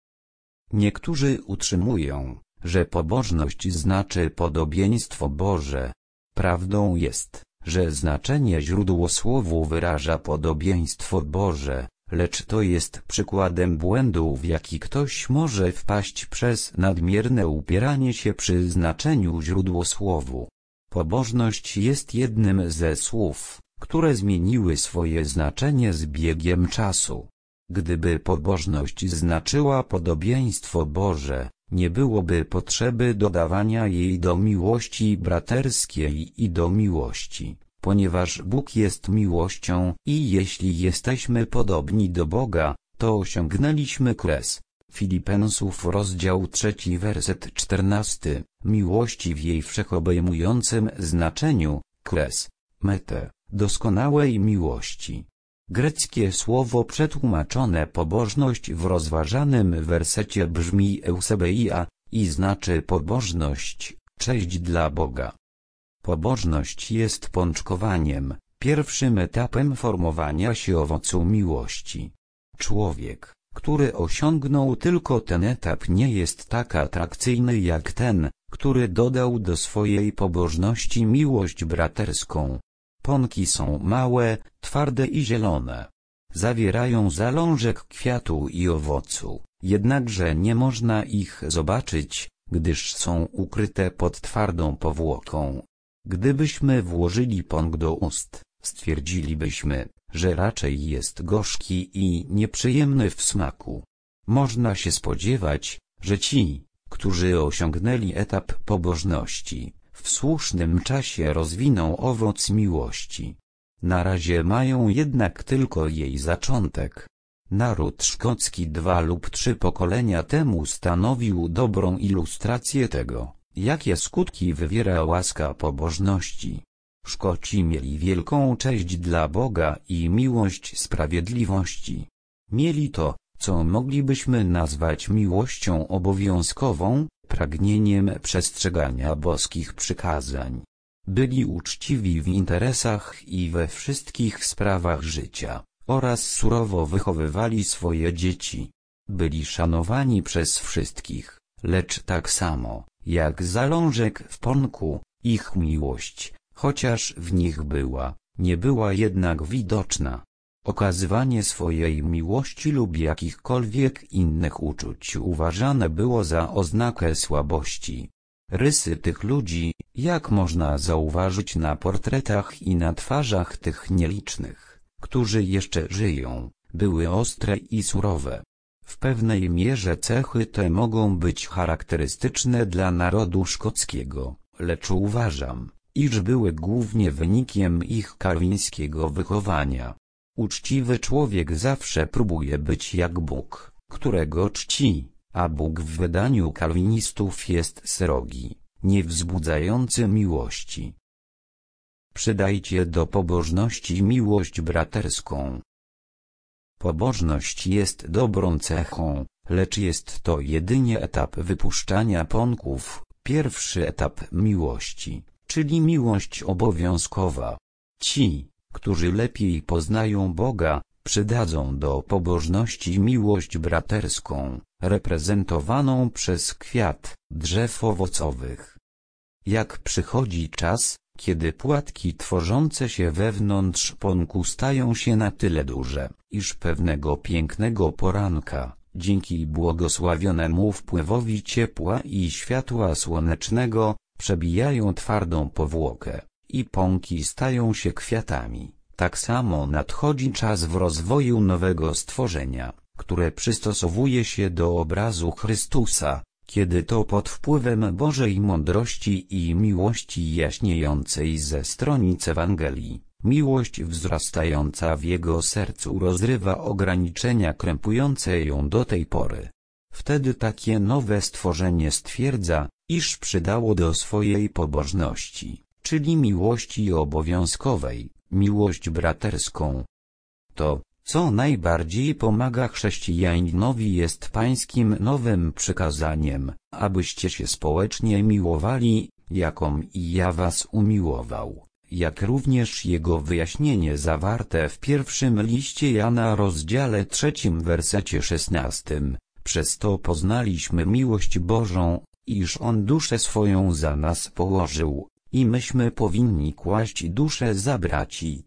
Niektórzy utrzymują, że pobożność znaczy podobieństwo Boże. Prawdą jest, że znaczenie źródłosłowu wyraża podobieństwo Boże, lecz to jest przykładem błędu, w jaki ktoś może wpaść przez nadmierne upieranie się przy znaczeniu źródłosłowu. Pobożność jest jednym ze słów, które zmieniły swoje znaczenie z biegiem czasu. Gdyby pobożność znaczyła podobieństwo Boże, nie byłoby potrzeby dodawania jej do miłości braterskiej i do miłości, ponieważ Bóg jest miłością i jeśli jesteśmy podobni do Boga, to osiągnęliśmy kres. Filipensów rozdział 3 werset 14, miłości w jej wszechobejmującym znaczeniu, kres, metę, doskonałej miłości. Greckie słowo przetłumaczone pobożność w rozważanym wersecie brzmi eusebeia i znaczy pobożność, cześć dla Boga. Pobożność jest pączkowaniem, pierwszym etapem formowania się owocu miłości. Człowiek, który osiągnął tylko ten etap, nie jest tak atrakcyjny jak ten, który dodał do swojej pobożności miłość braterską. Pąki są małe, twarde i zielone. Zawierają zalążek kwiatu i owocu, jednakże nie można ich zobaczyć, gdyż są ukryte pod twardą powłoką. Gdybyśmy włożyli pąk do ust, stwierdzilibyśmy, że raczej jest gorzki i nieprzyjemny w smaku. Można się spodziewać, że ci, którzy osiągnęli etap pobożności, w słusznym czasie rozwiną owoc miłości. Na razie mają jednak tylko jej zaczątek. Naród szkocki 2 lub 3 pokolenia temu stanowił dobrą ilustrację tego, jakie skutki wywiera łaska pobożności. Szkoci mieli wielką cześć dla Boga i miłość sprawiedliwości. Mieli to, co moglibyśmy nazwać miłością obowiązkową, pragnieniem przestrzegania boskich przykazań. Byli uczciwi w interesach i we wszystkich sprawach życia, oraz surowo wychowywali swoje dzieci. Byli szanowani przez wszystkich, lecz tak samo, jak zalążek w pąku, ich miłość, chociaż w nich była, nie była jednak widoczna. Okazywanie swojej miłości lub jakichkolwiek innych uczuć uważane było za oznakę słabości. Rysy tych ludzi, jak można zauważyć na portretach i na twarzach tych nielicznych, którzy jeszcze żyją, były ostre i surowe. W pewnej mierze cechy te mogą być charakterystyczne dla narodu szkockiego, lecz uważam, iż były głównie wynikiem ich kalwińskiego wychowania. Uczciwy człowiek zawsze próbuje być jak Bóg, którego czci, a Bóg w wydaniu kalwinistów jest srogi, nie wzbudzający miłości. Przydajcie do pobożności miłość braterską. Pobożność jest dobrą cechą, lecz jest to jedynie etap wypuszczania pąków, pierwszy etap miłości, czyli miłość obowiązkowa. Ci, którzy lepiej poznają Boga, przydadzą do pobożności miłość braterską, reprezentowaną przez kwiat drzew owocowych. Jak przychodzi czas, kiedy płatki tworzące się wewnątrz pąku stają się na tyle duże, iż pewnego pięknego poranka, dzięki błogosławionemu wpływowi ciepła i światła słonecznego, przebijają twardą powłokę, i pąki stają się kwiatami, tak samo nadchodzi czas w rozwoju nowego stworzenia, które przystosowuje się do obrazu Chrystusa, kiedy to pod wpływem Bożej mądrości i miłości jaśniejącej ze stronic Ewangelii, miłość wzrastająca w jego sercu rozrywa ograniczenia krępujące ją do tej pory. Wtedy takie nowe stworzenie stwierdza, iż przydało do swojej pobożności, czyli miłości obowiązkowej, miłość braterską. To, co najbardziej pomaga chrześcijaninowi, jest pańskim nowym przykazaniem, abyście się społecznie miłowali, jakom i ja was umiłował, jak również jego wyjaśnienie zawarte w pierwszym liście Jana rozdziale 3 wersecie 16. Przez to poznaliśmy miłość Bożą, iż On duszę swoją za nas położył, i myśmy powinni kłaść duszę za braci.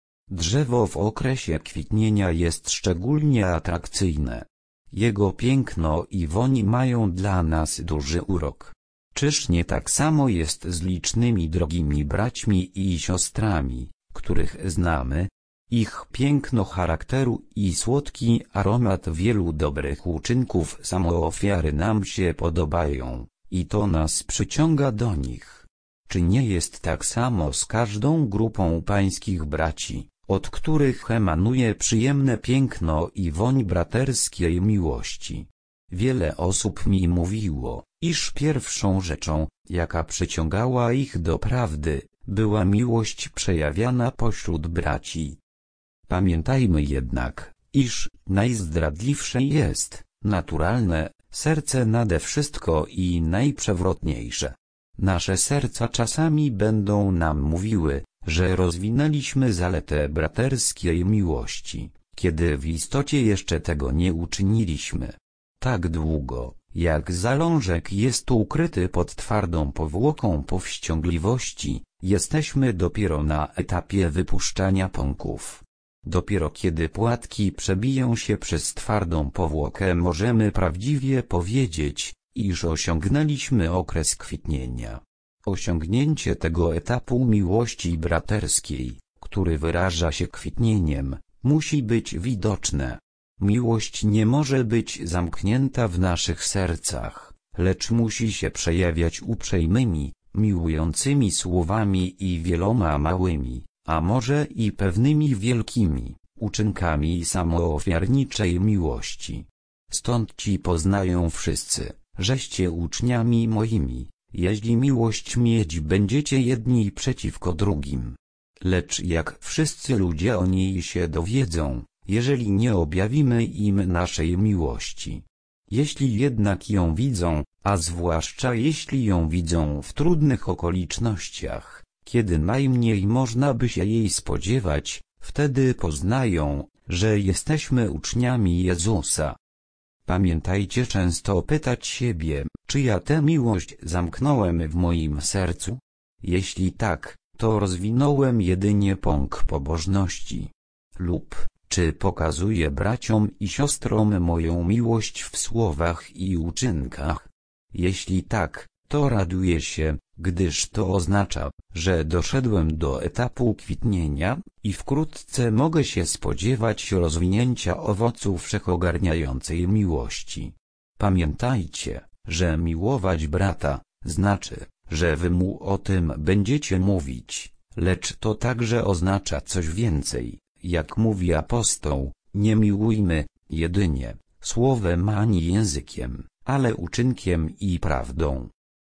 Drzewo w okresie kwitnienia jest szczególnie atrakcyjne. Jego piękno i woń mają dla nas duży urok. Czyż nie tak samo jest z licznymi drogimi braćmi i siostrami, których znamy? Ich piękno charakteru i słodki aromat wielu dobrych uczynków samoofiary nam się podobają, i to nas przyciąga do nich. Czy nie jest tak samo z każdą grupą pańskich braci, od których emanuje przyjemne piękno i woń braterskiej miłości? Wiele osób mi mówiło, iż pierwszą rzeczą, jaka przyciągała ich do prawdy, była miłość przejawiana pośród braci. Pamiętajmy jednak, iż najzdradliwsze jest, naturalne, serce nade wszystko i najprzewrotniejsze. Nasze serca czasami będą nam mówiły, że rozwinęliśmy zaletę braterskiej miłości, kiedy w istocie jeszcze tego nie uczyniliśmy. Tak długo, jak zalążek jest ukryty pod twardą powłoką powściągliwości, jesteśmy dopiero na etapie wypuszczania pąków. Dopiero kiedy płatki przebiją się przez twardą powłokę, możemy prawdziwie powiedzieć, iż osiągnęliśmy okres kwitnienia. Osiągnięcie tego etapu miłości braterskiej, który wyraża się kwitnieniem, musi być widoczne. Miłość nie może być zamknięta w naszych sercach, lecz musi się przejawiać uprzejmymi, miłującymi słowami i wieloma małymi, a może i pewnymi wielkimi, uczynkami samoofiarniczej miłości. Stąd ci poznają wszyscy, żeście uczniami moimi, jeśli miłość mieć będziecie jedni przeciwko drugim. Lecz jak wszyscy ludzie o niej się dowiedzą, jeżeli nie objawimy im naszej miłości? Jeśli jednak ją widzą, a zwłaszcza jeśli ją widzą w trudnych okolicznościach, kiedy najmniej można by się jej spodziewać, wtedy poznają, że jesteśmy uczniami Jezusa. Pamiętajcie często pytać siebie, czy ja tę miłość zamknąłem w moim sercu? Jeśli tak, to rozwinąłem jedynie pąk pobożności. Lub, czy pokazuję braciom i siostrom moją miłość w słowach i uczynkach? Jeśli tak, to raduję się, gdyż to oznacza, że doszedłem do etapu kwitnienia i wkrótce mogę się spodziewać rozwinięcia owocu wszechogarniającej miłości. Pamiętajcie, że miłować brata znaczy, że wy mu o tym będziecie mówić, lecz to także oznacza coś więcej. Jak mówi apostoł, nie miłujmy jedynie słowem ani językiem, ale uczynkiem i prawdą.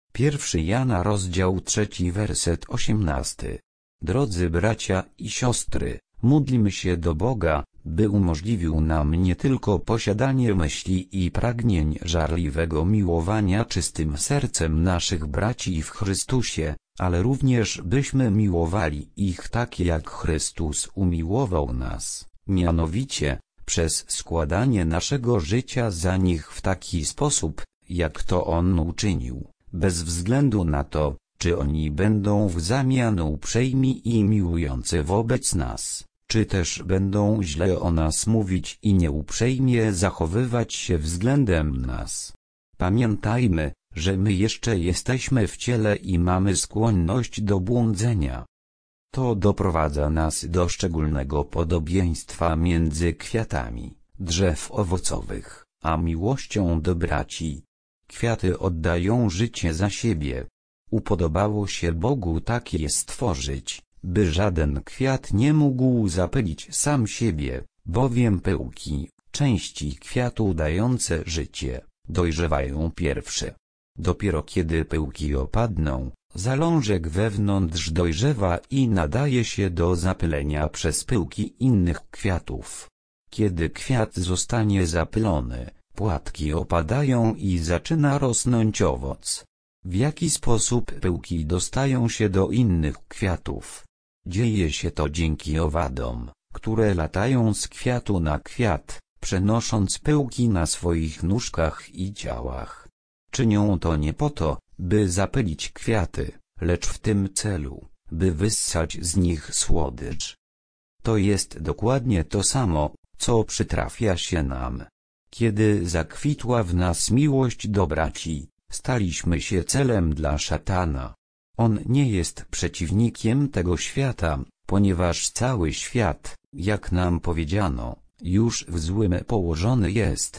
1 Jana rozdział 3 werset 18. Drodzy bracia i siostry, módlmy się do Boga, by umożliwił nam nie tylko posiadanie myśli i pragnień żarliwego miłowania czystym sercem naszych braci w Chrystusie, ale również byśmy miłowali ich tak jak Chrystus umiłował nas, mianowicie, przez składanie naszego życia za nich w taki sposób, jak to On uczynił, bez względu na to, czy oni będą w zamian uprzejmi i miłujący wobec nas, czy też będą źle o nas mówić i nieuprzejmie zachowywać się względem nas. Pamiętajmy, że my jeszcze jesteśmy w ciele i mamy skłonność do błądzenia. To doprowadza nas do szczególnego podobieństwa między kwiatami drzew owocowych, a miłością do braci. Kwiaty oddają życie za siebie. Upodobało się Bogu tak je stworzyć, by żaden kwiat nie mógł zapylić sam siebie, bowiem pyłki, części kwiatu dające życie, dojrzewają pierwsze. Dopiero kiedy pyłki opadną, zalążek wewnątrz dojrzewa i nadaje się do zapylenia przez pyłki innych kwiatów. Kiedy kwiat zostanie zapylony, płatki opadają i zaczyna rosnąć owoc. W jaki sposób pyłki dostają się do innych kwiatów? Dzieje się to dzięki owadom, które latają z kwiatu na kwiat, przenosząc pyłki na swoich nóżkach i ciałach. Czynią to nie po to, by zapylić kwiaty, lecz w tym celu, by wyssać z nich słodycz. To jest dokładnie to samo, co przytrafia się nam. Kiedy zakwitła w nas miłość do braci, staliśmy się celem dla szatana. On nie jest przeciwnikiem tego świata, ponieważ cały świat, jak nam powiedziano, już w złym położony jest.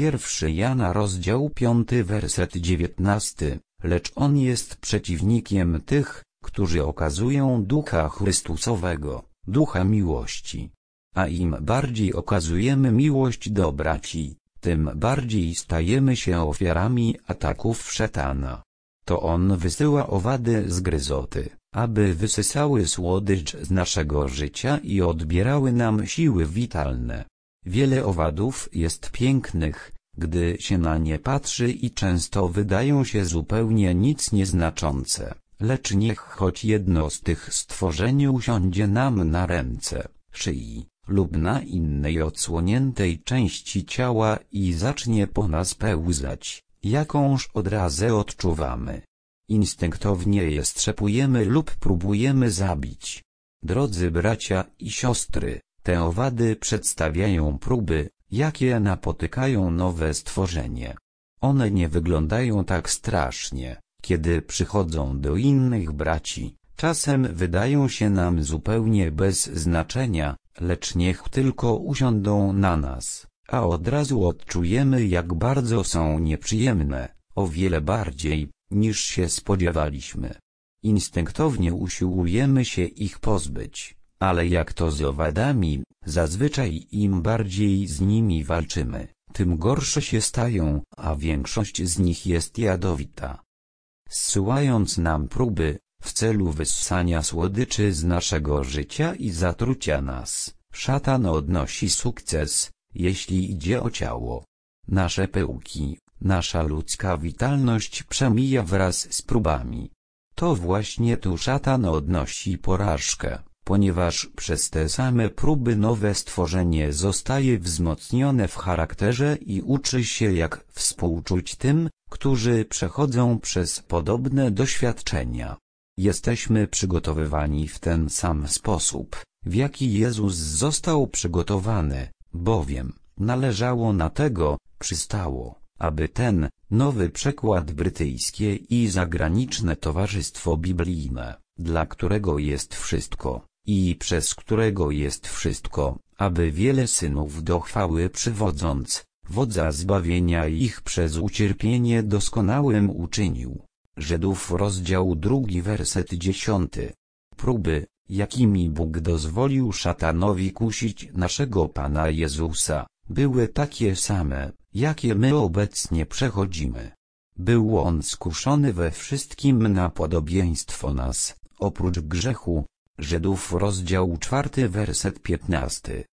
1 Jana rozdział 5 werset 19, lecz on jest przeciwnikiem tych, którzy okazują Ducha Chrystusowego, Ducha miłości. A im bardziej okazujemy miłość do braci, tym bardziej stajemy się ofiarami ataków szatana. To on wysyła owady z gryzoty, aby wysysały słodycz z naszego życia i odbierały nam siły witalne. Wiele owadów jest pięknych, gdy się na nie patrzy i często wydają się zupełnie nic nieznaczące, lecz niech choć jedno z tych stworzeń usiądzie nam na ręce, szyi, lub na innej odsłoniętej części ciała i zacznie po nas pełzać, jakąż odrazę odczuwamy. Instynktownie je strzepujemy lub próbujemy zabić. Drodzy bracia i siostry, te owady przedstawiają próby, jakie napotykają nowe stworzenie. One nie wyglądają tak strasznie, kiedy przychodzą do innych braci, czasem wydają się nam zupełnie bez znaczenia, lecz niech tylko usiądą na nas, a od razu odczujemy, jak bardzo są nieprzyjemne, o wiele bardziej, niż się spodziewaliśmy. Instynktownie usiłujemy się ich pozbyć, ale jak to z owadami, zazwyczaj im bardziej z nimi walczymy, tym gorsze się stają, a większość z nich jest jadowita. zsyłając nam próby, w celu wyssania słodyczy z naszego życia i zatrucia nas. Szatan odnosi sukces, jeśli idzie o ciało. Nasze pyłki, nasza ludzka witalność przemija wraz z próbami. To właśnie tu szatan odnosi porażkę, ponieważ przez te same próby nowe stworzenie zostaje wzmocnione w charakterze i uczy się jak współczuć tym, którzy przechodzą przez podobne doświadczenia. Jesteśmy przygotowywani w ten sam sposób, w jaki Jezus został przygotowany, bowiem należało na tego, przystało, aby ten, nowy przekład brytyjskie i zagraniczne towarzystwo biblijne, dla którego jest wszystko, i przez którego jest wszystko, aby wiele synów do chwały przywodząc, wodza zbawienia ich przez ucierpienie doskonałym uczynił. Żydów rozdział 2 werset 10. Próby, jakimi Bóg dozwolił szatanowi kusić naszego Pana Jezusa, były takie same, jakie my obecnie przechodzimy. Był on skuszony we wszystkim na podobieństwo nas, oprócz grzechu. Żydów rozdział 4 werset 15.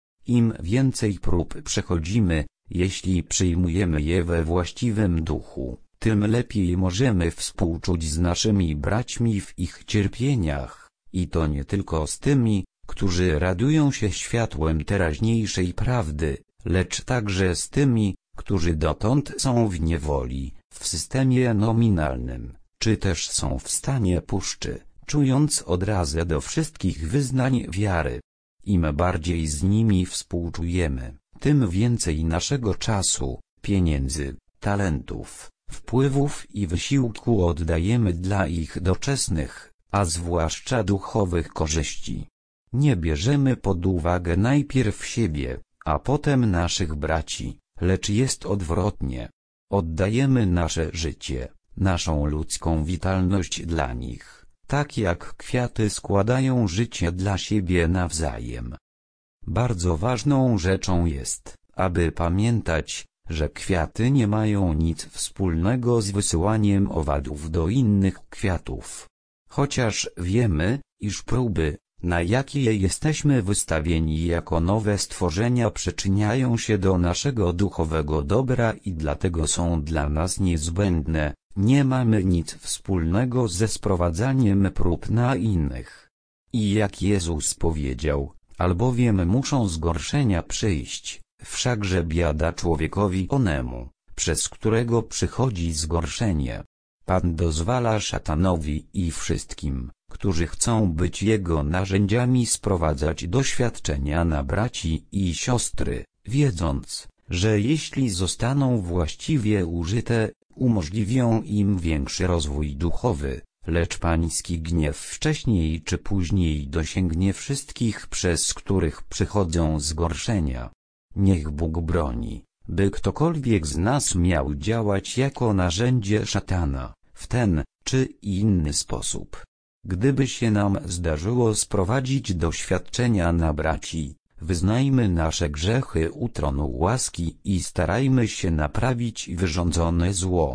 Im więcej prób przechodzimy, jeśli przyjmujemy je we właściwym duchu, tym lepiej możemy współczuć z naszymi braćmi w ich cierpieniach, i to nie tylko z tymi, którzy radują się światłem teraźniejszej prawdy, lecz także z tymi, którzy dotąd są w niewoli, w systemie nominalnym, czy też są w stanie puszczy, czując odrazę do wszystkich wyznań wiary. Im bardziej z nimi współczujemy, tym więcej naszego czasu, pieniędzy, talentów, wpływów i wysiłku oddajemy dla ich doczesnych, a zwłaszcza duchowych korzyści. Nie bierzemy pod uwagę najpierw siebie, a potem naszych braci, lecz jest odwrotnie. Oddajemy nasze życie, naszą ludzką witalność dla nich, tak jak kwiaty składają życie dla siebie nawzajem. Bardzo ważną rzeczą jest, aby pamiętać, że kwiaty nie mają nic wspólnego z wysyłaniem owadów do innych kwiatów. Chociaż wiemy, iż próby, na jakie jesteśmy wystawieni jako nowe stworzenia, przyczyniają się do naszego duchowego dobra i dlatego są dla nas niezbędne, nie mamy nic wspólnego ze sprowadzaniem prób na innych. I jak Jezus powiedział, albowiem muszą zgorszenia przyjść, wszakże biada człowiekowi onemu, przez którego przychodzi zgorszenie. Pan dozwala szatanowi i wszystkim, którzy chcą być jego narzędziami, sprowadzać doświadczenia na braci i siostry, wiedząc, że jeśli zostaną właściwie użyte, umożliwią im większy rozwój duchowy, lecz pański gniew wcześniej czy później dosięgnie wszystkich, przez których przychodzą zgorszenia. Niech Bóg broni, by ktokolwiek z nas miał działać jako narzędzie szatana, w ten czy inny sposób. Gdyby się nam zdarzyło sprowadzić doświadczenia na braci, wyznajmy nasze grzechy u tronu łaski i starajmy się naprawić wyrządzone zło.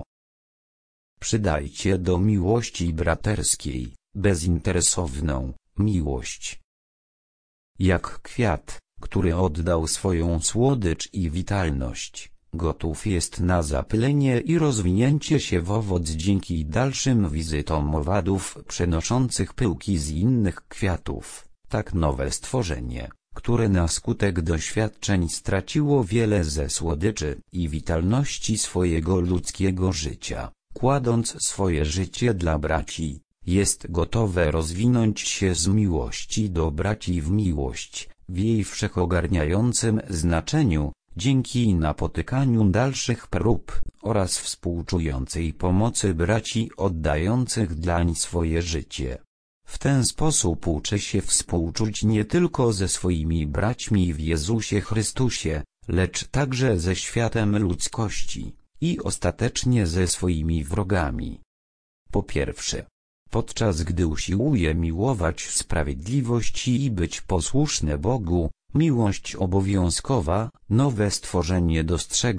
Przydajcie do miłości braterskiej, bezinteresowną, miłość. Jak kwiat, który oddał swoją słodycz i witalność, gotów jest na zapylenie i rozwinięcie się w owoc dzięki dalszym wizytom owadów przenoszących pyłki z innych kwiatów, tak nowe stworzenie, które na skutek doświadczeń straciło wiele ze słodyczy i witalności swojego ludzkiego życia, kładąc swoje życie dla braci, jest gotowe rozwinąć się z miłości do braci w miłość, w jej wszechogarniającym znaczeniu, dzięki napotykaniu dalszych prób oraz współczującej pomocy braci oddających dlań swoje życie. W ten sposób uczy się współczuć nie tylko ze swoimi braćmi w Jezusie Chrystusie, lecz także ze światem ludzkości i ostatecznie ze swoimi wrogami. Po pierwsze, podczas gdy usiłuje miłować sprawiedliwość i być posłuszne Bogu, miłość obowiązkowa, nowe stworzenie dostrzega,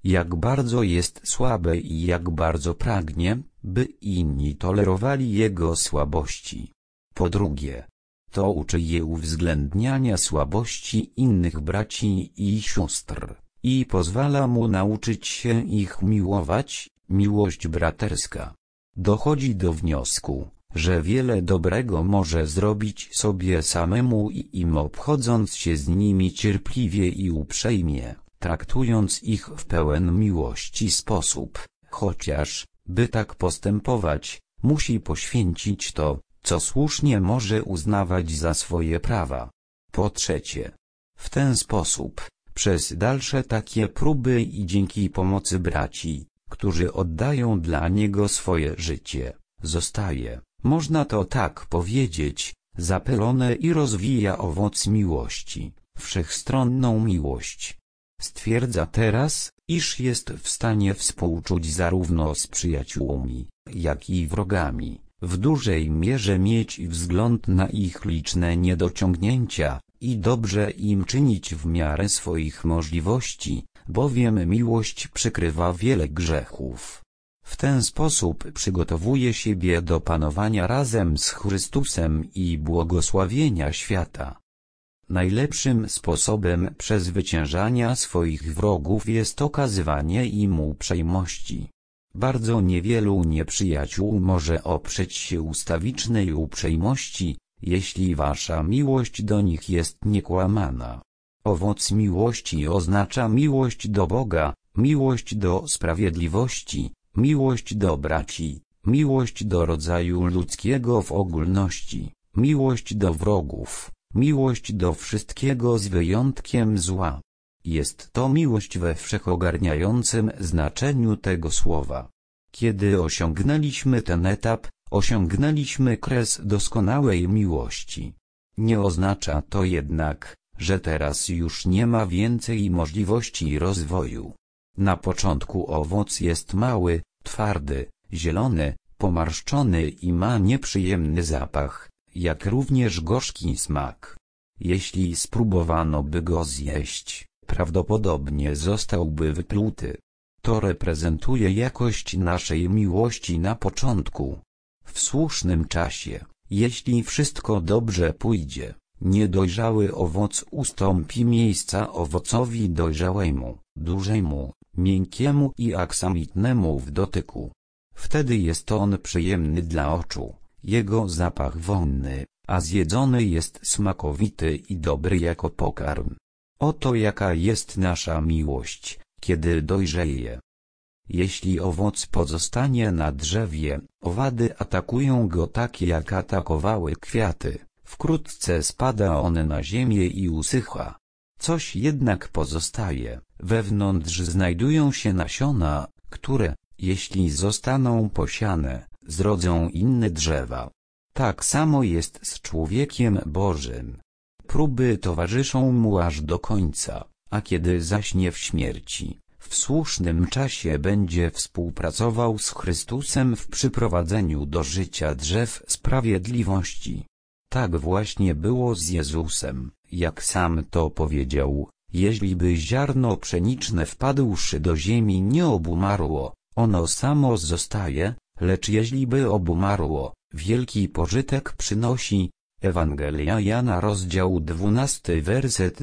jak bardzo jest słabe i jak bardzo pragnie, by inni tolerowali jego słabości. Po drugie, to uczy je uwzględniania słabości innych braci i sióstr, i pozwala mu nauczyć się ich miłować, miłość braterska. Dochodzi do wniosku, że wiele dobrego może zrobić sobie samemu i im, obchodząc się z nimi cierpliwie i uprzejmie, traktując ich w pełen miłości sposób, chociaż, by tak postępować, musi poświęcić to, co słusznie może uznawać za swoje prawa. Po trzecie, w ten sposób, przez dalsze takie próby i dzięki pomocy braci, którzy oddają dla niego swoje życie, zostaje, można to tak powiedzieć, zapylone i rozwija owoc miłości, wszechstronną miłość. Stwierdza teraz, iż jest w stanie współczuć zarówno z przyjaciółmi, jak i wrogami, w dużej mierze mieć wzgląd na ich liczne niedociągnięcia i dobrze im czynić w miarę swoich możliwości, bowiem miłość przykrywa wiele grzechów. W ten sposób przygotowuje siebie do panowania razem z Chrystusem i błogosławienia świata. Najlepszym sposobem przezwyciężania swoich wrogów jest okazywanie im uprzejmości. Bardzo niewielu nieprzyjaciół może oprzeć się ustawicznej uprzejmości, jeśli wasza miłość do nich jest niekłamana. Owoc miłości oznacza miłość do Boga, miłość do sprawiedliwości, miłość do braci, miłość do rodzaju ludzkiego w ogólności, miłość do wrogów, miłość do wszystkiego z wyjątkiem zła. Jest to miłość we wszechogarniającym znaczeniu tego słowa. Kiedy osiągnęliśmy ten etap, osiągnęliśmy kres doskonałej miłości. Nie oznacza to jednak, że teraz już nie ma więcej możliwości rozwoju. Na początku owoc jest mały, twardy, zielony, pomarszczony i ma nieprzyjemny zapach, jak również gorzki smak. Jeśli spróbowano by go zjeść, prawdopodobnie zostałby wypluty. To reprezentuje jakość naszej miłości na początku. W słusznym czasie, jeśli wszystko dobrze pójdzie, niedojrzały owoc ustąpi miejsca owocowi dojrzałemu, dużemu, miękkiemu i aksamitnemu w dotyku. Wtedy jest on przyjemny dla oczu, jego zapach wonny, a zjedzony jest smakowity i dobry jako pokarm. Oto jaka jest nasza miłość, kiedy dojrzeje. Jeśli owoc pozostanie na drzewie, owady atakują go tak jak atakowały kwiaty, wkrótce spada on na ziemię i usycha. Coś jednak pozostaje, wewnątrz znajdują się nasiona, które, jeśli zostaną posiane, zrodzą inne drzewa. Tak samo jest z człowiekiem Bożym. Próby towarzyszą mu aż do końca, a kiedy zaśnie w śmierci, w słusznym czasie będzie współpracował z Chrystusem w przyprowadzeniu do życia drzew sprawiedliwości. Tak właśnie było z Jezusem, jak sam to powiedział, jeśliby ziarno pszeniczne wpadłszy do ziemi nie obumarło, ono samo zostaje, lecz jeśliby obumarło, wielki pożytek przynosi. Ewangelia Jana rozdział 12 werset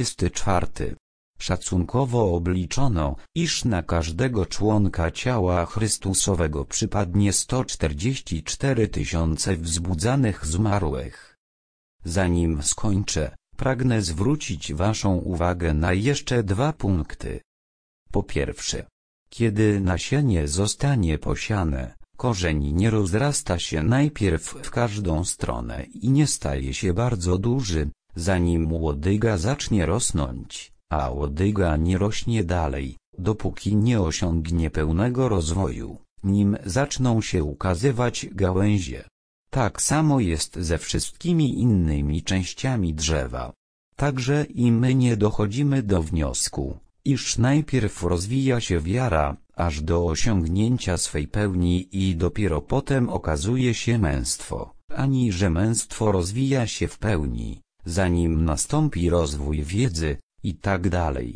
24. Szacunkowo obliczono, iż na każdego członka ciała Chrystusowego przypadnie 144 000 wzbudzanych zmarłych. Zanim skończę, pragnę zwrócić waszą uwagę na jeszcze 2 punkty. Po pierwsze, kiedy nasienie zostanie posiane, korzeń nie rozrasta się najpierw w każdą stronę i nie staje się bardzo duży, zanim łodyga zacznie rosnąć, a łodyga nie rośnie dalej, dopóki nie osiągnie pełnego rozwoju, nim zaczną się ukazywać gałęzie. Tak samo jest ze wszystkimi innymi częściami drzewa. Także i my nie dochodzimy do wniosku, iż najpierw rozwija się wiara, aż do osiągnięcia swej pełni i dopiero potem okazuje się męstwo, ani że męstwo rozwija się w pełni, zanim nastąpi rozwój wiedzy, i tak dalej.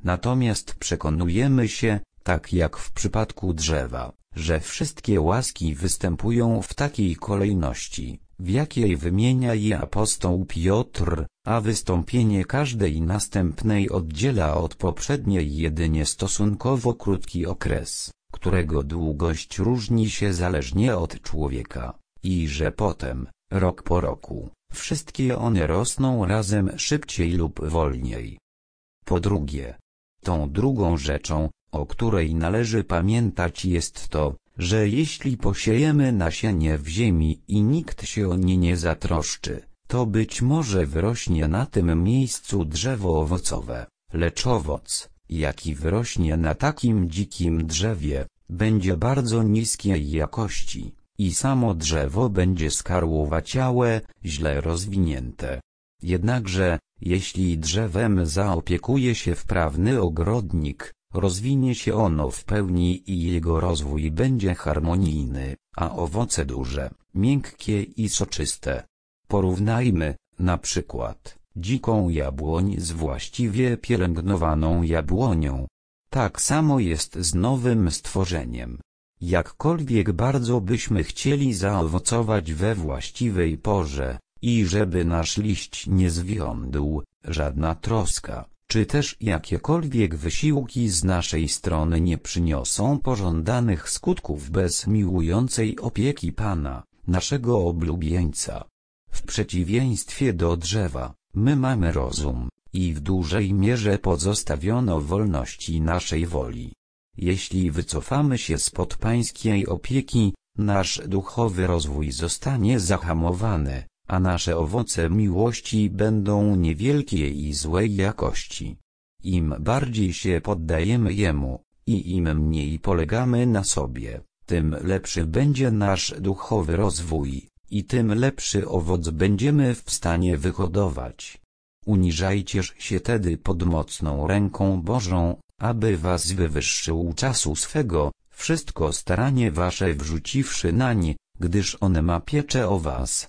Natomiast przekonujemy się, tak jak w przypadku drzewa, że wszystkie łaski występują w takiej kolejności, w jakiej wymienia je apostoł Piotr, a wystąpienie każdej następnej oddziela od poprzedniej jedynie stosunkowo krótki okres, którego długość różni się zależnie od człowieka, i że potem, rok po roku, wszystkie one rosną razem szybciej lub wolniej. Po drugie, tą drugą rzeczą, o której należy pamiętać, jest to, że jeśli posiejemy nasienie w ziemi i nikt się o nie nie zatroszczy, to być może wyrośnie na tym miejscu drzewo owocowe, lecz owoc, jaki wyrośnie na takim dzikim drzewie, będzie bardzo niskiej jakości, i samo drzewo będzie skarłowaciałe, źle rozwinięte. Jednakże, jeśli drzewem zaopiekuje się wprawny ogrodnik, rozwinie się ono w pełni i jego rozwój będzie harmonijny, a owoce duże, miękkie i soczyste. Porównajmy, na przykład, dziką jabłoń z właściwie pielęgnowaną jabłonią. Tak samo jest z nowym stworzeniem. Jakkolwiek bardzo byśmy chcieli zaowocować we właściwej porze, i żeby nasz liść nie zwiądł, żadna troska, czy też jakiekolwiek wysiłki z naszej strony nie przyniosą pożądanych skutków bez miłującej opieki Pana, naszego oblubieńca. W przeciwieństwie do drzewa, my mamy rozum, i w dużej mierze pozostawiono wolności naszej woli. Jeśli wycofamy się spod Pańskiej opieki, nasz duchowy rozwój zostanie zahamowany, a nasze owoce miłości będą niewielkie i złej jakości. Im bardziej się poddajemy Jemu, i im mniej polegamy na sobie, tym lepszy będzie nasz duchowy rozwój, i tym lepszy owoc będziemy w stanie wyhodować. Uniżajcie się tedy pod mocną ręką Bożą, aby was wywyższył czasu swego, wszystko staranie wasze wrzuciwszy nań, gdyż on ma pieczę o was.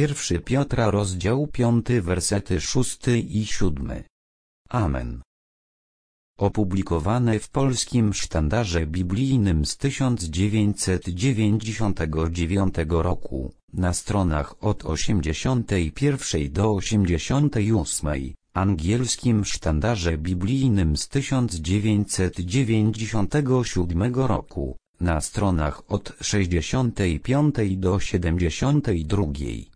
1 Piotra rozdział 5 wersety 6 i 7. Amen. Opublikowane w Polskim Sztandarze Biblijnym z 1999 roku, na stronach od 81 do 88, Angielskim Sztandarze Biblijnym z 1997 roku, na stronach od 65 do 72.